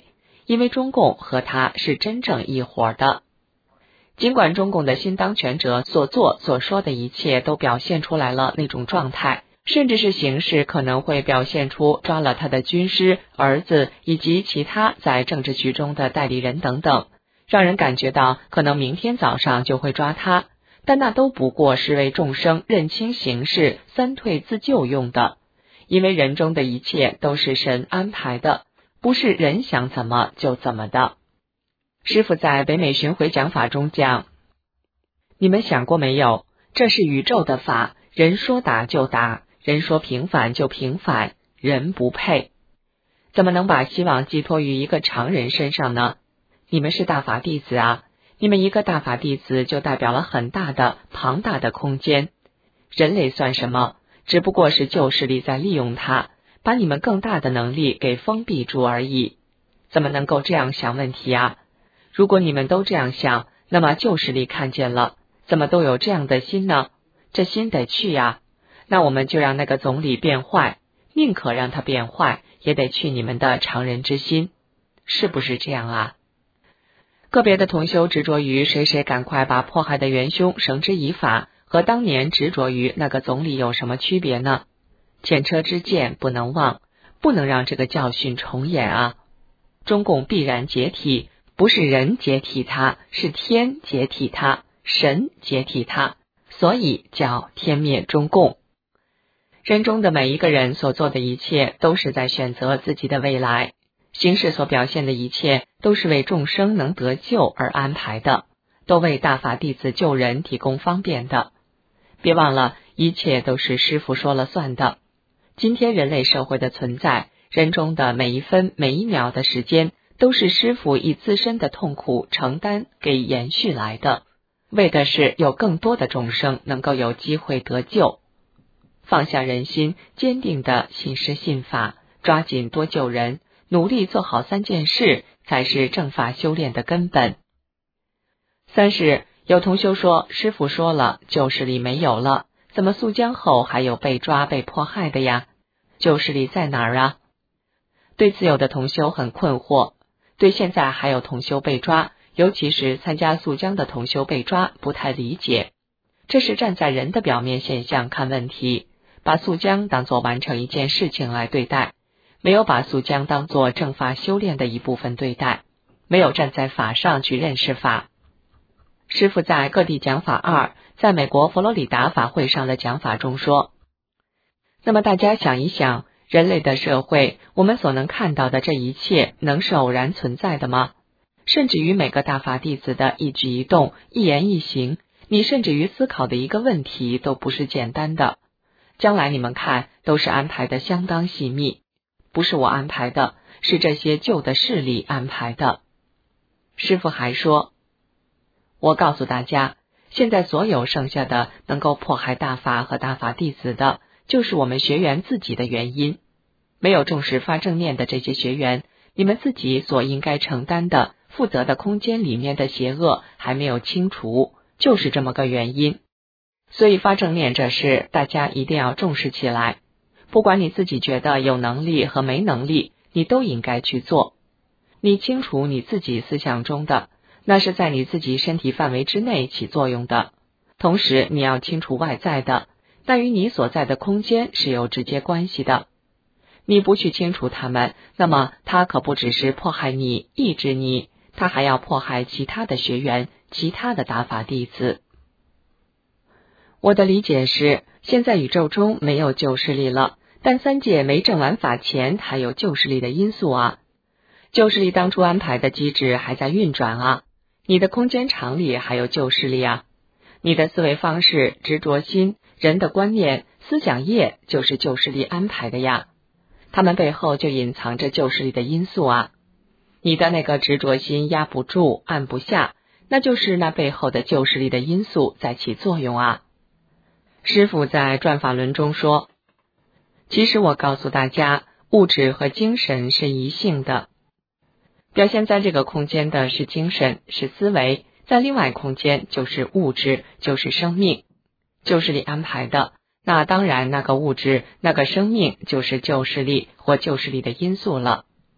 因为中共和他是真正一伙的。尽管中共的新当权者所做所说的一切都表现出来了那种状态，甚至是形势可能会表现出抓了他的军师、儿子以及其他在政治局中的代理人等等，让人感觉到可能明天早上就会抓他，但那都不过是为众生认清形势、三退自救用的，因为人中的一切都是神安排的，不是人想怎么就怎么的。师父在北美巡回讲法中讲，你们想过没有，这是宇宙的法，人说打就打，人说平反就平反，人不配。怎么能把希望寄托于一个常人身上呢？你们是大法弟子啊，你们一个大法弟子就代表了很大的庞大的空间，人类算什么？只不过是旧势力在利用它，把你们更大的能力给封闭住而已。怎么能够这样想问题啊？如果你们都这样想，那么旧势力看见了，怎么都有这样的心呢？这心得去呀。那我们就让那个总理变坏，宁可让他变坏，也得去你们的常人之心，是不是这样啊？个别的同修执着于谁谁赶快把迫害的元凶绳之以法，和当年执着于那个总理有什么区别呢？前车之鉴不能忘，不能让这个教训重演啊！中共必然解体，不是人解体它，是天解体它，神解体它，所以叫天灭中共。人中的每一个人所做的一切都是在选择自己的未来，形势所表现的一切都是为众生能得救而安排的，都为大法弟子救人提供方便的。别忘了，一切都是师父说了算的。今天人类社会的存在，人中的每一分每一秒的时间，都是师父以自身的痛苦承担给延续来的，为的是有更多的众生能够有机会得救。放下人心，坚定的信师信法，抓紧多救人，努力做好三件事，才是正法修炼的根本。三是有同修说，师父说了，旧势力没有了，怎么肃江后还有被抓被迫害的呀？旧势力在哪儿啊？对此有的同修很困惑，对现在还有同修被抓，尤其是参加肃江的同修被抓不太理解。这是站在人的表面现象看问题，把肃江当作完成一件事情来对待，没有把肃江当作正法修炼的一部分对待，没有站在法上去认识法。师父在各地讲法二，在美国佛罗里达法会上的讲法中说，那么大家想一想，人类的社会，我们所能看到的这一切，能是偶然存在的吗？甚至于每个大法弟子的一举一动、一言一行，你甚至于思考的一个问题都不是简单的。将来你们看，都是安排的相当细密，不是我安排的，是这些旧的势力安排的。师父还说，我告诉大家，现在所有剩下的能够迫害大法和大法弟子的，就是我们学员自己的原因。没有重视发正念的这些学员，你们自己所应该承担的负责的空间里面的邪恶还没有清除，就是这么个原因。所以发正念这事，大家一定要重视起来。不管你自己觉得有能力和没能力，你都应该去做。你清楚你自己思想中的，那是在你自己身体范围之内起作用的。同时你要清楚外在的，那与你所在的空间是有直接关系的。你不去清除他们，那么他可不只是迫害你、抑制你，他还要迫害其他的学员、其他的大法弟子。我的理解是，现在宇宙中没有旧势力了，但三界没正完法前还有旧势力的因素啊。旧势力当初安排的机制还在运转啊，你的空间场里还有旧势力啊。你的思维方式、执着心、人的观念、思想业就是旧势力安排的呀，他们背后就隐藏着旧势力的因素啊。你的那个执着心压不住、按不下，那就是那背后的旧势力的因素在起作用啊。师父在转法轮中说，其实我告诉大家，物质和精神是一性的，表现在这个空间的是精神，是思维，在另外空间就是物质，就是生命，旧势力安排的，那当然那个物质，那个生命就是旧势力或旧势力的因素了。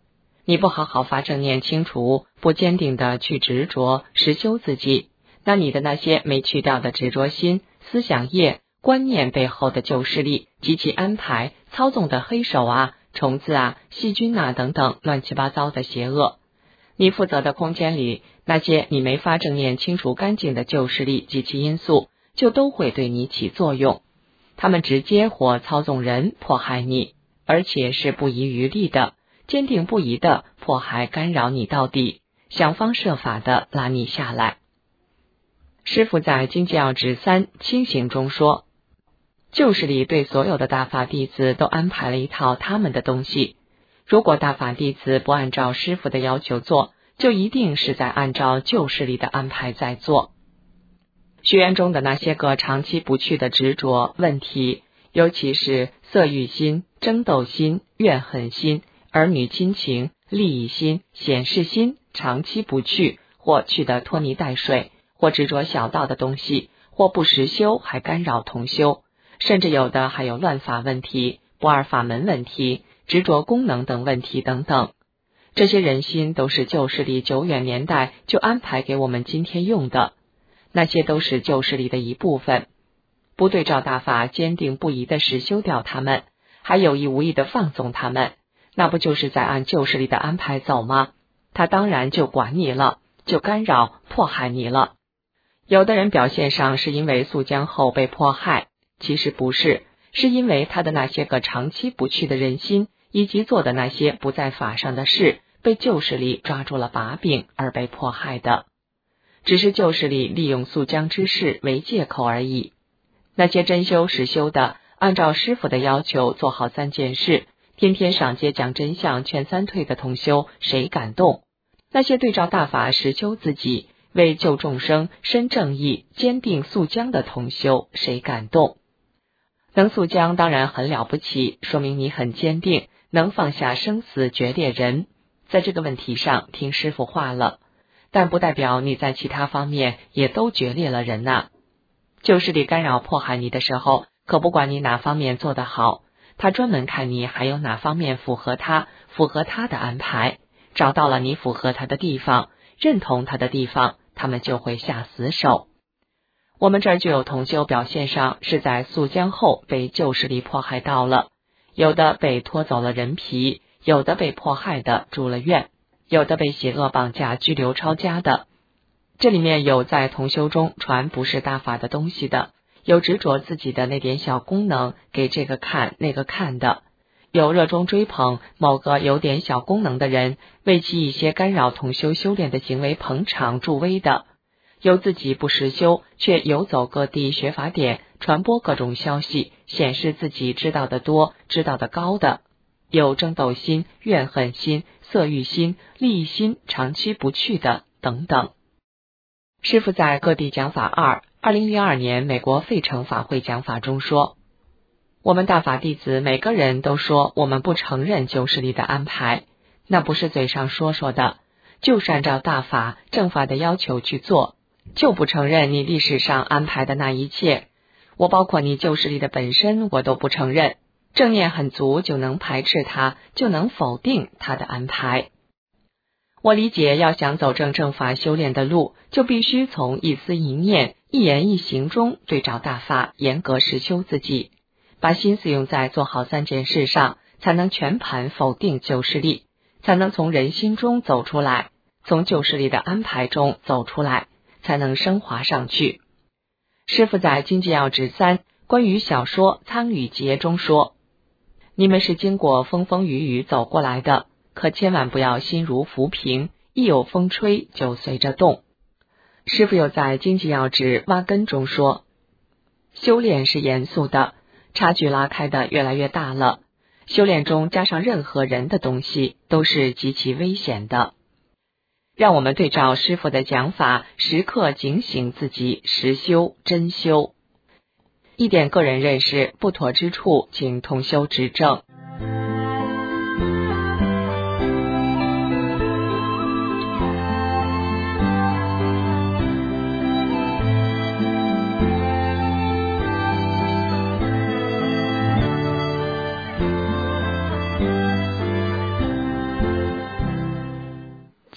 你不好好发正念清除，不坚定的去执着实修自己，那你的那些没去掉的执着心、思想业、观念背后的旧势力及其安排操纵的黑手啊、虫子啊、细菌啊等等乱七八糟的邪恶，你负责的空间里那些你没发正念清除干净的旧势力及其因素，就都会对你起作用。他们直接或操纵人迫害你，而且是不遗余力的、坚定不移的迫害干扰你到底，想方设法的拉你下来。师父在《经济要旨三清行》中说，旧势力对所有的大法弟子都安排了一套他们的东西，如果大法弟子不按照师父的要求做，就一定是在按照旧势力的安排在做。学员中的那些个长期不去的执着问题，尤其是色欲心、争斗心、怨恨心、儿女亲情、利益心、显示心，长期不去，或去的拖泥带水，或执着小道的东西，或不实修还干扰同修，甚至有的还有乱法问题、不二法门问题、执着功能等问题等等。这些人心都是旧势力久远年代就安排给我们今天用的，那些都是旧势力的一部分。不对照大法坚定不移的实修掉他们，还有意无意的放纵他们，那不就是在按旧势力的安排走吗？他当然就管你了，就干扰迫害你了。有的人表现上是因为宿江后被迫害，其实不是，是因为他的那些个长期不去的人心，以及做的那些不在法上的事，被旧势力抓住了把柄而被迫害的。只是旧势力利用宿江之事为借口而已。那些真修实修的，按照师父的要求做好三件事，天天上街讲真相劝三退的同修，谁敢动？那些对照大法实修自己，为救众生伸正义坚定宿江的同修，谁敢动？能宿江当然很了不起，说明你很坚定，能放下生死决裂人，在这个问题上听师父话了，但不代表你在其他方面也都决裂了人呐。旧势力干扰迫害你的时候，可不管你哪方面做得好，他专门看你还有哪方面符合他符合他的安排，找到了你符合他的地方，认同他的地方，他们就会下死手。我们这儿就有同修表现上是在宿江后被旧势力迫害到了，有的被拖走了人皮，有的被迫害的住了院，有的被邪恶绑架拘留抄家的。这里面有在同修中传不是大法的东西的，有执着自己的那点小功能给这个看那个看的，有热衷追捧某个有点小功能的人，为其一些干扰同修修炼的行为捧场助威的，有自己不实修却游走各地学法点，传播各种消息，显示自己知道的多知道的高的，有争斗心、怨恨心、色欲心、利益心长期不去的等等。师父在各地讲法二二零零二年美国费城法会讲法中说，我们大法弟子每个人都说我们不承认旧势力的安排，那不是嘴上说说的，就是按照大法正法的要求去做，就不承认你历史上安排的那一切。我包括你旧势力的本身我都不承认，正念很足就能排斥它，就能否定它的安排。我理解要想走正正法修炼的路，就必须从一思一念、一言一行中对照大法，严格实修自己，把心思用在做好三件事上，才能全盘否定旧势力，才能从人心中走出来，从旧势力的安排中走出来，才能升华上去。师父在《经济要旨三关于小说《苍羽劫》中说，你们是经过风风雨雨走过来的，可千万不要心如浮萍，一有风吹就随着动。师父又在《经济要旨挖根》中说，修炼是严肃的，差距拉开的越来越大了，修炼中加上任何人的东西都是极其危险的。让我们对照师父的讲法，时刻警醒自己实修真修。一点个人认识不妥之处，请同修指正。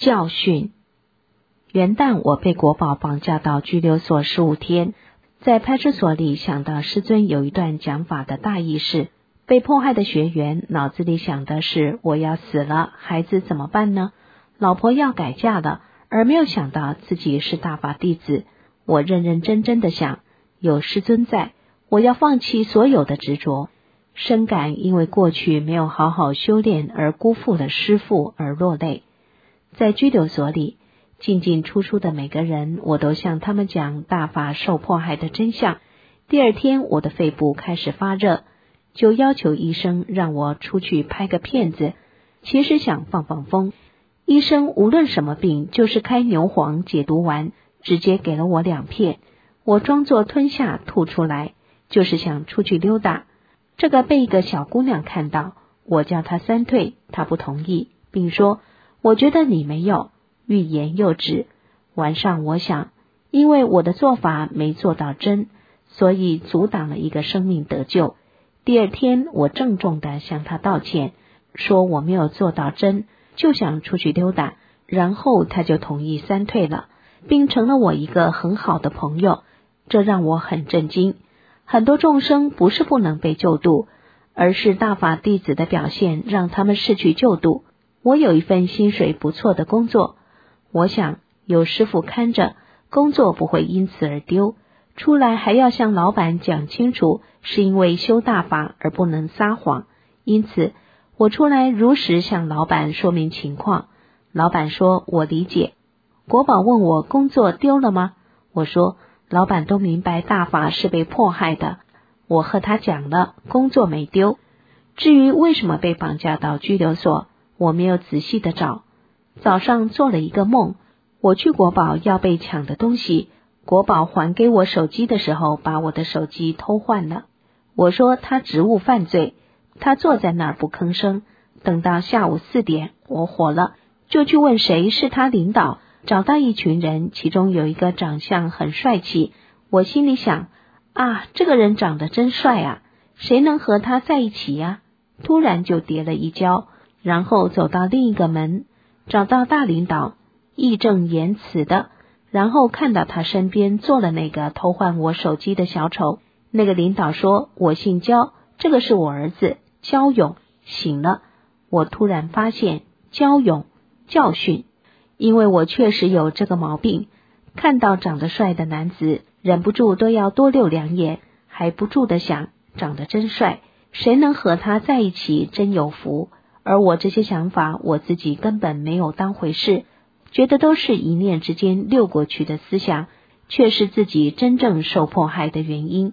教训。元旦我被国宝绑架到拘留所十五天，在派出所里想到师尊有一段讲法的大意是，被迫害的学员脑子里想的是我要死了，孩子怎么办呢？老婆要改嫁了，而没有想到自己是大法弟子。我认认真真的想，有师尊在，我要放弃所有的执着，深感因为过去没有好好修炼而辜负了师父而落泪。在拘留所里进进出出的每个人，我都向他们讲大法受迫害的真相。第二天我的肺部开始发热，就要求医生让我出去拍个片子，其实想放放风。医生无论什么病，就是开牛黄解毒丸，直接给了我两片，我装作吞下吐出来，就是想出去溜达。这个被一个小姑娘看到，我叫她三退，她不同意，并说我觉得你没有，欲言又止。晚上我想，因为我的做法没做到真，所以阻挡了一个生命得救。第二天我郑重地向她道歉，说我没有做到真，就想出去溜达，然后她就同意三退了，并成了我一个很好的朋友，这让我很震惊。很多众生不是不能被救度，而是大法弟子的表现让他们失去救度。我有一份薪水不错的工作，我想有师父看着，工作不会因此而丢，出来还要向老板讲清楚是因为修大法而不能撒谎。因此我出来如实向老板说明情况，老板说我理解。国宝问我工作丢了吗？我说老板都明白大法是被迫害的，我和他讲了，工作没丢。至于为什么被绑架到拘留所，我没有仔细的找。早上做了一个梦，我去国宝要被抢的东西，国宝还给我手机的时候，把我的手机偷换了。我说他职务犯罪，他坐在那儿不吭声。等到下午四点，我火了，就去问谁是他领导，找到一群人，其中有一个长相很帅气，我心里想啊，这个人长得真帅啊，谁能和他在一起呀？突然就跌了一跤，然后走到另一个门，找到大领导，义正言辞的，然后看到他身边坐了那个偷换我手机的小丑。那个领导说我姓焦，这个是我儿子焦勇。醒了，我突然发现焦勇教训，因为我确实有这个毛病，看到长得帅的男子忍不住都要多溜两眼，还不住的想长得真帅，谁能和他在一起真有福。而我这些想法我自己根本没有当回事，觉得都是一念之间溜过去的思想，却是自己真正受迫害的原因。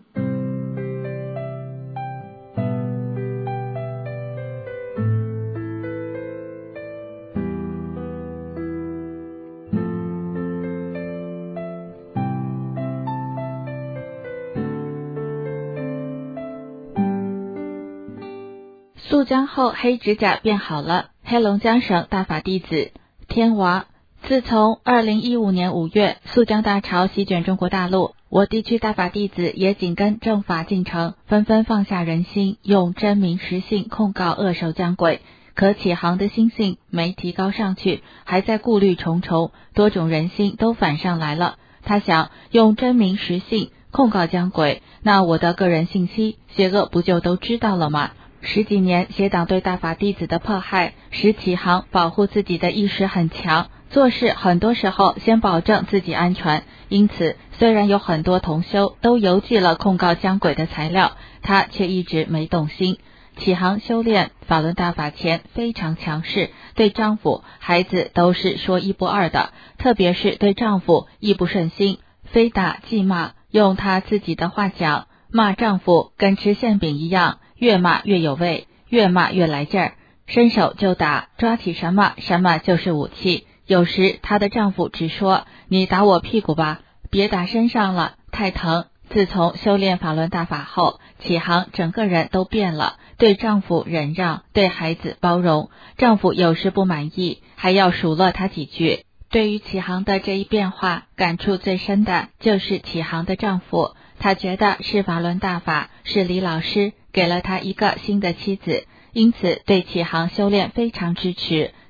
溯江后黑指甲变好了。黑龙江省大法弟子天娃，自从二零一五年五月溯江大潮席卷中国大陆，我地区大法弟子也紧跟正法进程，纷纷放下人心，用真名实姓控告恶手江鬼。可启航的心性没提高上去，还在顾虑重重，多种人心都反上来了。他想用真名实姓控告江鬼，那我的个人信息邪恶不就都知道了吗？十几年邪党对大法弟子的迫害，使启航保护自己的意识很强，做事很多时候先保证自己安全。因此虽然有很多同修都邮寄了控告江鬼的材料，他却一直没动心。启航修炼法轮大法前非常强势，对丈夫孩子都是说一不二的，特别是对丈夫一不顺心，非打即骂。用她自己的话讲，骂丈夫跟吃馅饼一样，越骂越有味，越骂越来劲儿，伸手就打，抓起什么什么就是武器。有时她的丈夫只说你打我屁股吧，别打身上了，太疼。自从修炼法轮大法后，启航整个人都变了，对丈夫忍让，对孩子包容。丈夫有时不满意，还要数落他几句。对于启航的这一变化，感触最深的就是启航的丈夫，他觉得是法轮大法，是李老师给了他一个新的妻子，因此对启航修炼非常支持。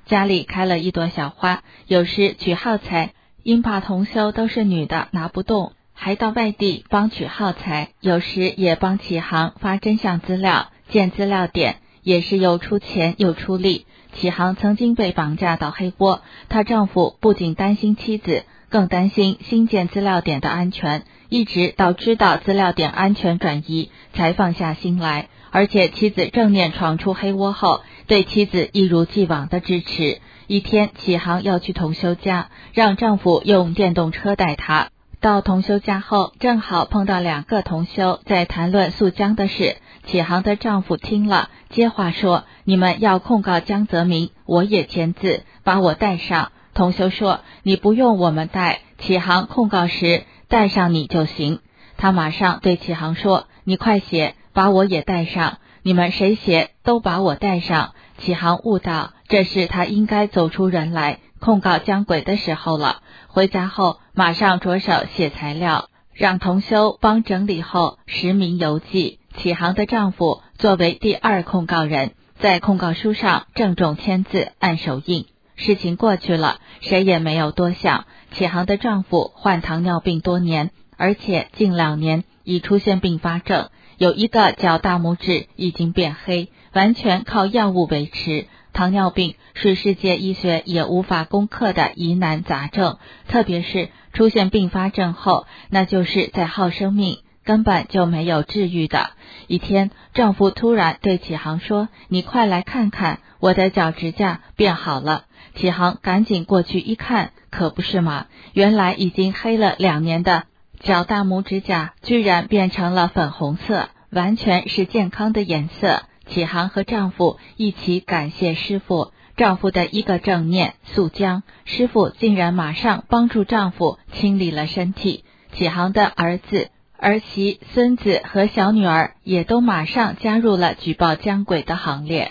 家里开了一朵小花，有时取耗材，因怕同修都是女的拿不动，还到外地帮取耗材，有时也帮启航发真相资料，建资料点，也是又出钱又出力。启航曾经被绑架到黑窝，她丈夫不仅担心妻子，更担心新建资料点的安全，一直到知道资料点安全转移才放下心来。而且妻子正念闯出黑窝后，对妻子一如既往的支持。一天启航要去同修家，让丈夫用电动车带她。到同修家后，正好碰到两个同修在谈论诉江的事。启航的丈夫听了，接话说：你们要控告江泽民，我也签字，把我带上。同修说：你不用我们带，启航控告时带上你就行。他马上对启航说：你快写，把我也带上，你们谁写都把我带上。启航悟到，这是他应该走出人来控告江鬼的时候了。回家后马上着手写材料，让同修帮整理后实名邮寄。启航的丈夫作为第二控告人，在控告书上郑重签字按手印。事情过去了，谁也没有多想。启航的丈夫患糖尿病多年，而且近两年已出现并发症，有一个脚大拇指已经变黑，完全靠药物维持。糖尿病是世界医学也无法攻克的疑难杂症，特别是出现并发症后，那就是在耗生命，根本就没有治愈的。一天，丈夫突然对启航说：你快来看看，我的脚指甲变好了。启航赶紧过去一看，可不是嘛，原来已经黑了两年的脚大拇指甲居然变成了粉红色，完全是健康的颜色。启航和丈夫一起感谢师父，丈夫的一个正念速江，师父竟然马上帮助丈夫清理了身体。启航的儿子、儿媳、孙子和小女儿也都马上加入了举报江鬼的行列。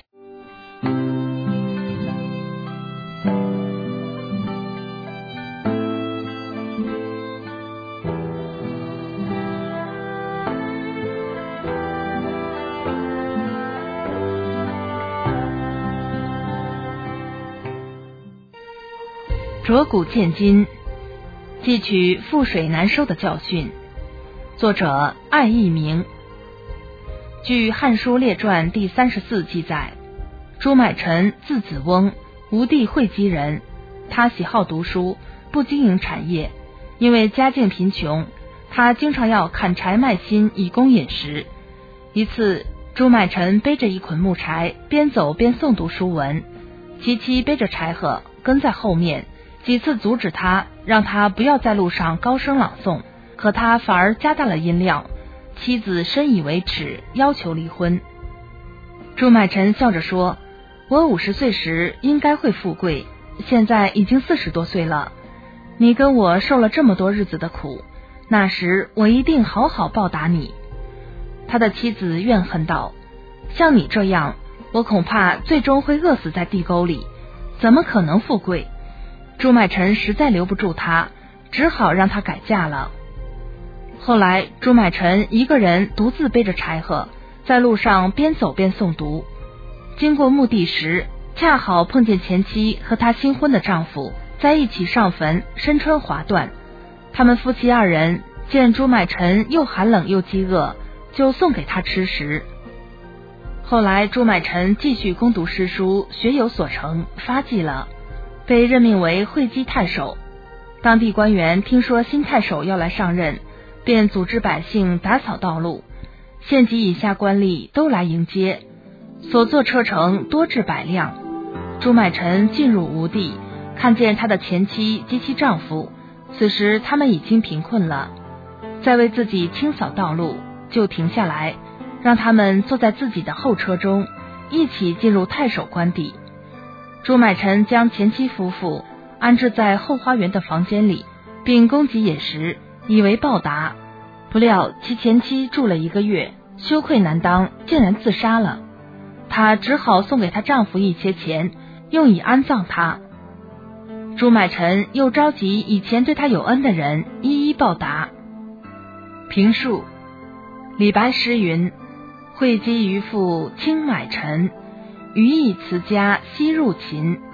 着古见今，汲取覆水难收的教训。作者艾义明。据《汉书列传》第三十四记载，朱买臣字子翁，吴地会稽人。他喜好读书，不经营产业，因为家境贫穷，他经常要砍柴卖薪以供饮食。一次，朱买臣背着一捆木柴，边走边诵读书文，其妻背着柴禾跟在后面，几次阻止他，让他不要在路上高声朗诵，可他反而加大了音量。妻子深以为耻，要求离婚。朱买臣笑着说：我五十岁时应该会富贵，现在已经四十多岁了，你跟我受了这么多日子的苦，那时我一定好好报答你。他的妻子怨恨道：像你这样，我恐怕最终会饿死在地沟里，怎么可能富贵？朱买臣实在留不住他，只好让他改嫁了。后来朱买臣一个人独自背着柴禾，在路上边走边诵读。经过墓地时，恰好碰见前妻和她新婚的丈夫在一起上坟，身穿华缎。他们夫妻二人见朱买臣又寒冷又饥饿，就送给他吃食。后来朱买臣继续攻读诗书，学有所成，发迹了，被任命为会稽太守。当地官员听说新太守要来上任，便组织百姓打扫道路，县级以下官吏都来迎接，所坐车程多至百辆。朱买臣进入吴地，看见他的前妻及其丈夫，此时他们已经贫困了，在为自己清扫道路，就停下来，让他们坐在自己的后车中，一起进入太守官邸。朱买臣将前妻夫妇安置在后花园的房间里，并供给饮食，以为报答。不料其前妻住了一个月，羞愧难当，竟然自杀了。她只好送给她丈夫一些钱，用以安葬她。朱买臣又召集以前对他有恩的人，一一报答。评述：李白诗云：会稽渔父轻买臣，余亦辞家西入秦。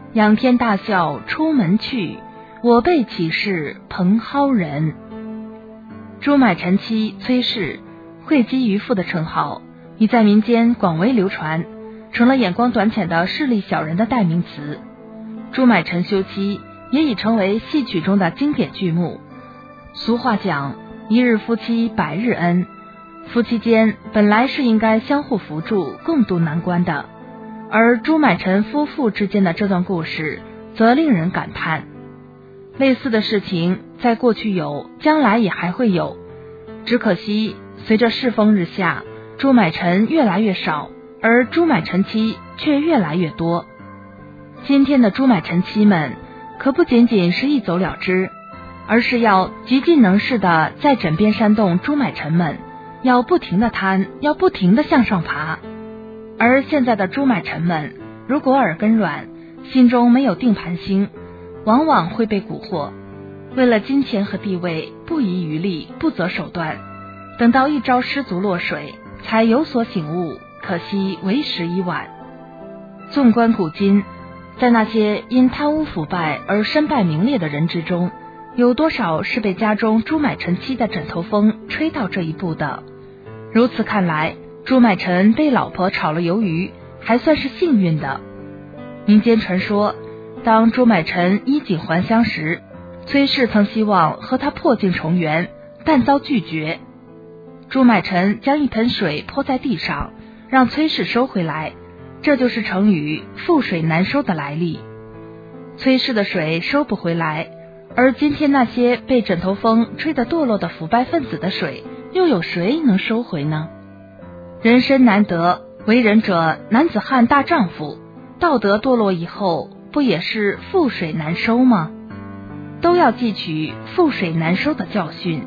仰天大笑出门去，我辈岂是蓬蒿人。朱买臣妻崔氏，惠姬渔妇的称号已在民间广为流传，成了眼光短浅的势利小人的代名词。朱买臣休妻也已成为戏曲中的经典剧目。俗话讲，一日夫妻百日恩，夫妻间本来是应该相互扶助，共度难关的。而朱买臣夫妇之间的这段故事则令人感叹。类似的事情在过去有，将来也还会有，只可惜随着世风日下，朱买臣越来越少，而朱买臣妻却越来越多。今天的朱买臣妻们可不仅仅是一走了之，而是要极尽能事的在枕边煽动朱买臣们，要不停的贪，要不停的向上爬。而现在的朱买臣们，如果耳根软，心中没有定盘星，往往会被蛊惑，为了金钱和地位不遗余力，不择手段，等到一朝失足落水，才有所醒悟，可惜为时已晚。纵观古今，在那些因贪污腐败而身败名裂的人之中，有多少是被家中朱买臣妻的枕头风吹到这一步的？如此看来，朱买臣被老婆炒了鱿鱼，还算是幸运的。民间传说，当朱买臣衣锦还乡时，崔氏曾希望和他破镜重圆，但遭拒绝。朱买臣将一盆水泼在地上，让崔氏收回来，这就是成语覆水难收的来历。崔氏的水收不回来，而今天那些被枕头风吹得堕落的腐败分子的水，又有谁能收回呢？人生难得，为人者男子汉大丈夫，道德堕落以后，不也是覆水难收吗？都要汲取覆水难收的教训。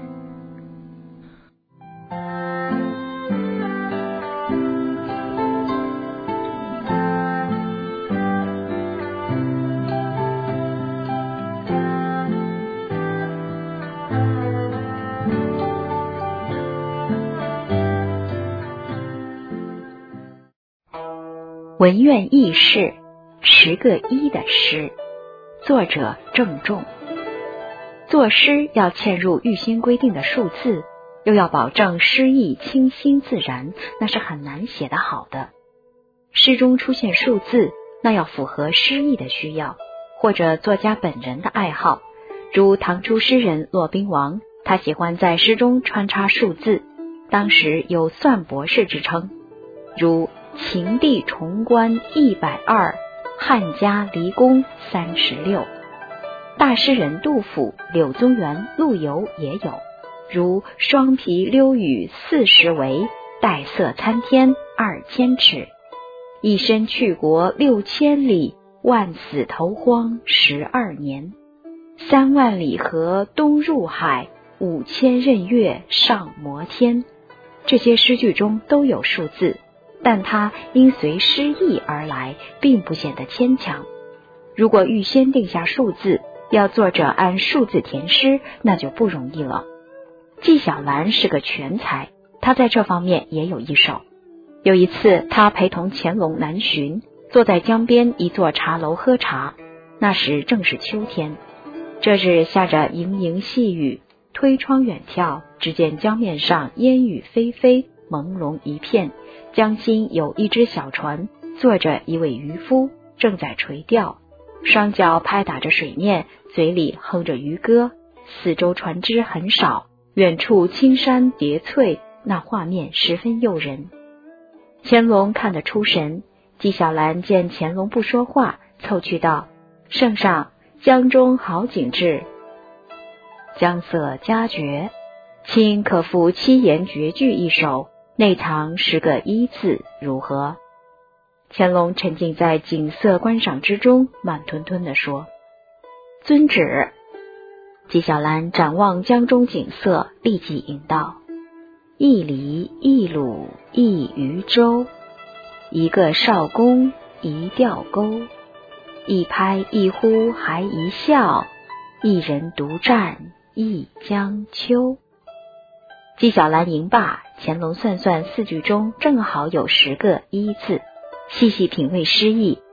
文苑轶事，十个一的诗，作者郑重。作诗要嵌入预先规定的数字，又要保证诗意清新自然，那是很难写得好的。诗中出现数字，那要符合诗意的需要，或者作家本人的爱好。如唐初诗人骆宾王，他喜欢在诗中穿插数字，当时有算博士之称，如秦地重关一百二，汉家离宫三十六。大诗人杜甫、柳宗元、陆游也有，如双皮溜雨四十围，带色参天二千尺，一身去国六千里，万死投荒十二年。三万里河东入海，五千仞岳上摩天。这些诗句中都有数字，但它因随诗意而来，并不显得牵强。如果预先定下数字，要作者按数字填诗，那就不容易了。纪晓岚是个全才，他在这方面也有一手。有一次，他陪同乾隆南巡，坐在江边一座茶楼喝茶，那时正是秋天。这日下着盈盈细雨，推窗远眺，只见江面上烟雨霏霏，朦胧一片。江心有一只小船，坐着一位渔夫，正在垂钓，双脚拍打着水面，嘴里哼着渔歌。四周船只很少，远处青山叠翠，那画面十分诱人。乾隆看得出神，纪晓岚见乾隆不说话，凑去道：“圣上，江中好景致，江色佳绝，卿可赋七言绝句一首，内藏十个一字，如何？”乾隆沉浸在景色观赏之中，慢吞吞地说：“遵旨。”纪晓岚展望江中景色，立即吟道：“一犁一橹一渔舟，一个少公一钓钩，一拍一呼还一笑，一人独占一江秋。”纪晓岚吟罢，乾隆算算四句中正好有十个一字，细细品味诗意，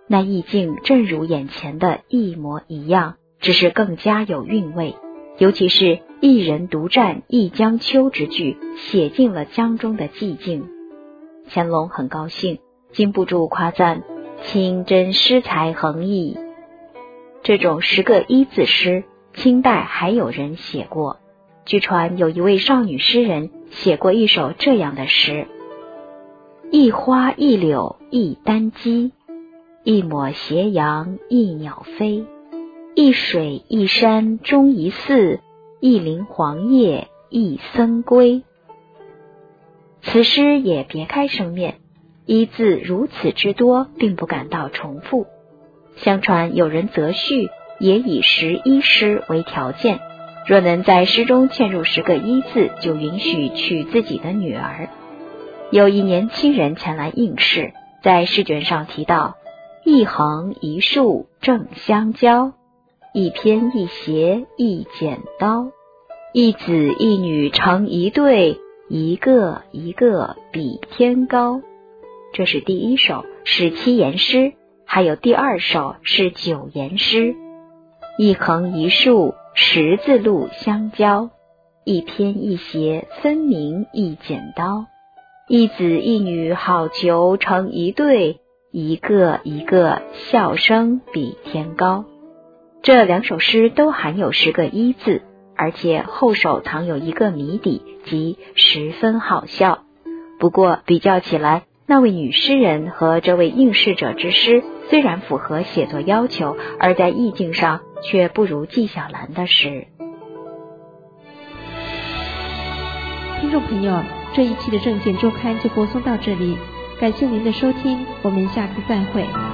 那意境正如眼前的一模一样，只是更加有韵味。尤其是一人独占一江秋之句，写尽了江中的寂静。乾隆很高兴，禁不住夸赞清真诗才横溢。这种十个一字诗，清代还有人写过。据传有一位少女诗人写过一首这样的诗：一花一柳一丹姬，一抹斜阳一鸟飞，一水一山终一寺，一林黄叶一僧归。此诗也别开生面，一字如此之多，并不感到重复。相传有人择序也以十一诗为条件，若能在诗中嵌入十个一字，就允许娶自己的女儿。有一年轻人前来应试，在试卷上提到一横一竖正相交，一偏一斜一剪刀，一子一女成一对，一个一个比天高。这是第一首，是七言诗。还有第二首是九言诗：一横一竖十字路相交，一偏一斜分明一剪刀，一子一女好逑成一对，一个一个笑声比天高。这两首诗都含有十个一字，而且后首藏有一个谜底，即十分好笑。不过比较起来，那位女诗人和这位应试者之诗虽然符合写作要求，而在意境上却不如纪晓岚的诗。 听众朋友，这一期的证件周刊就播送到这里，感谢您的收听，我们下次再会。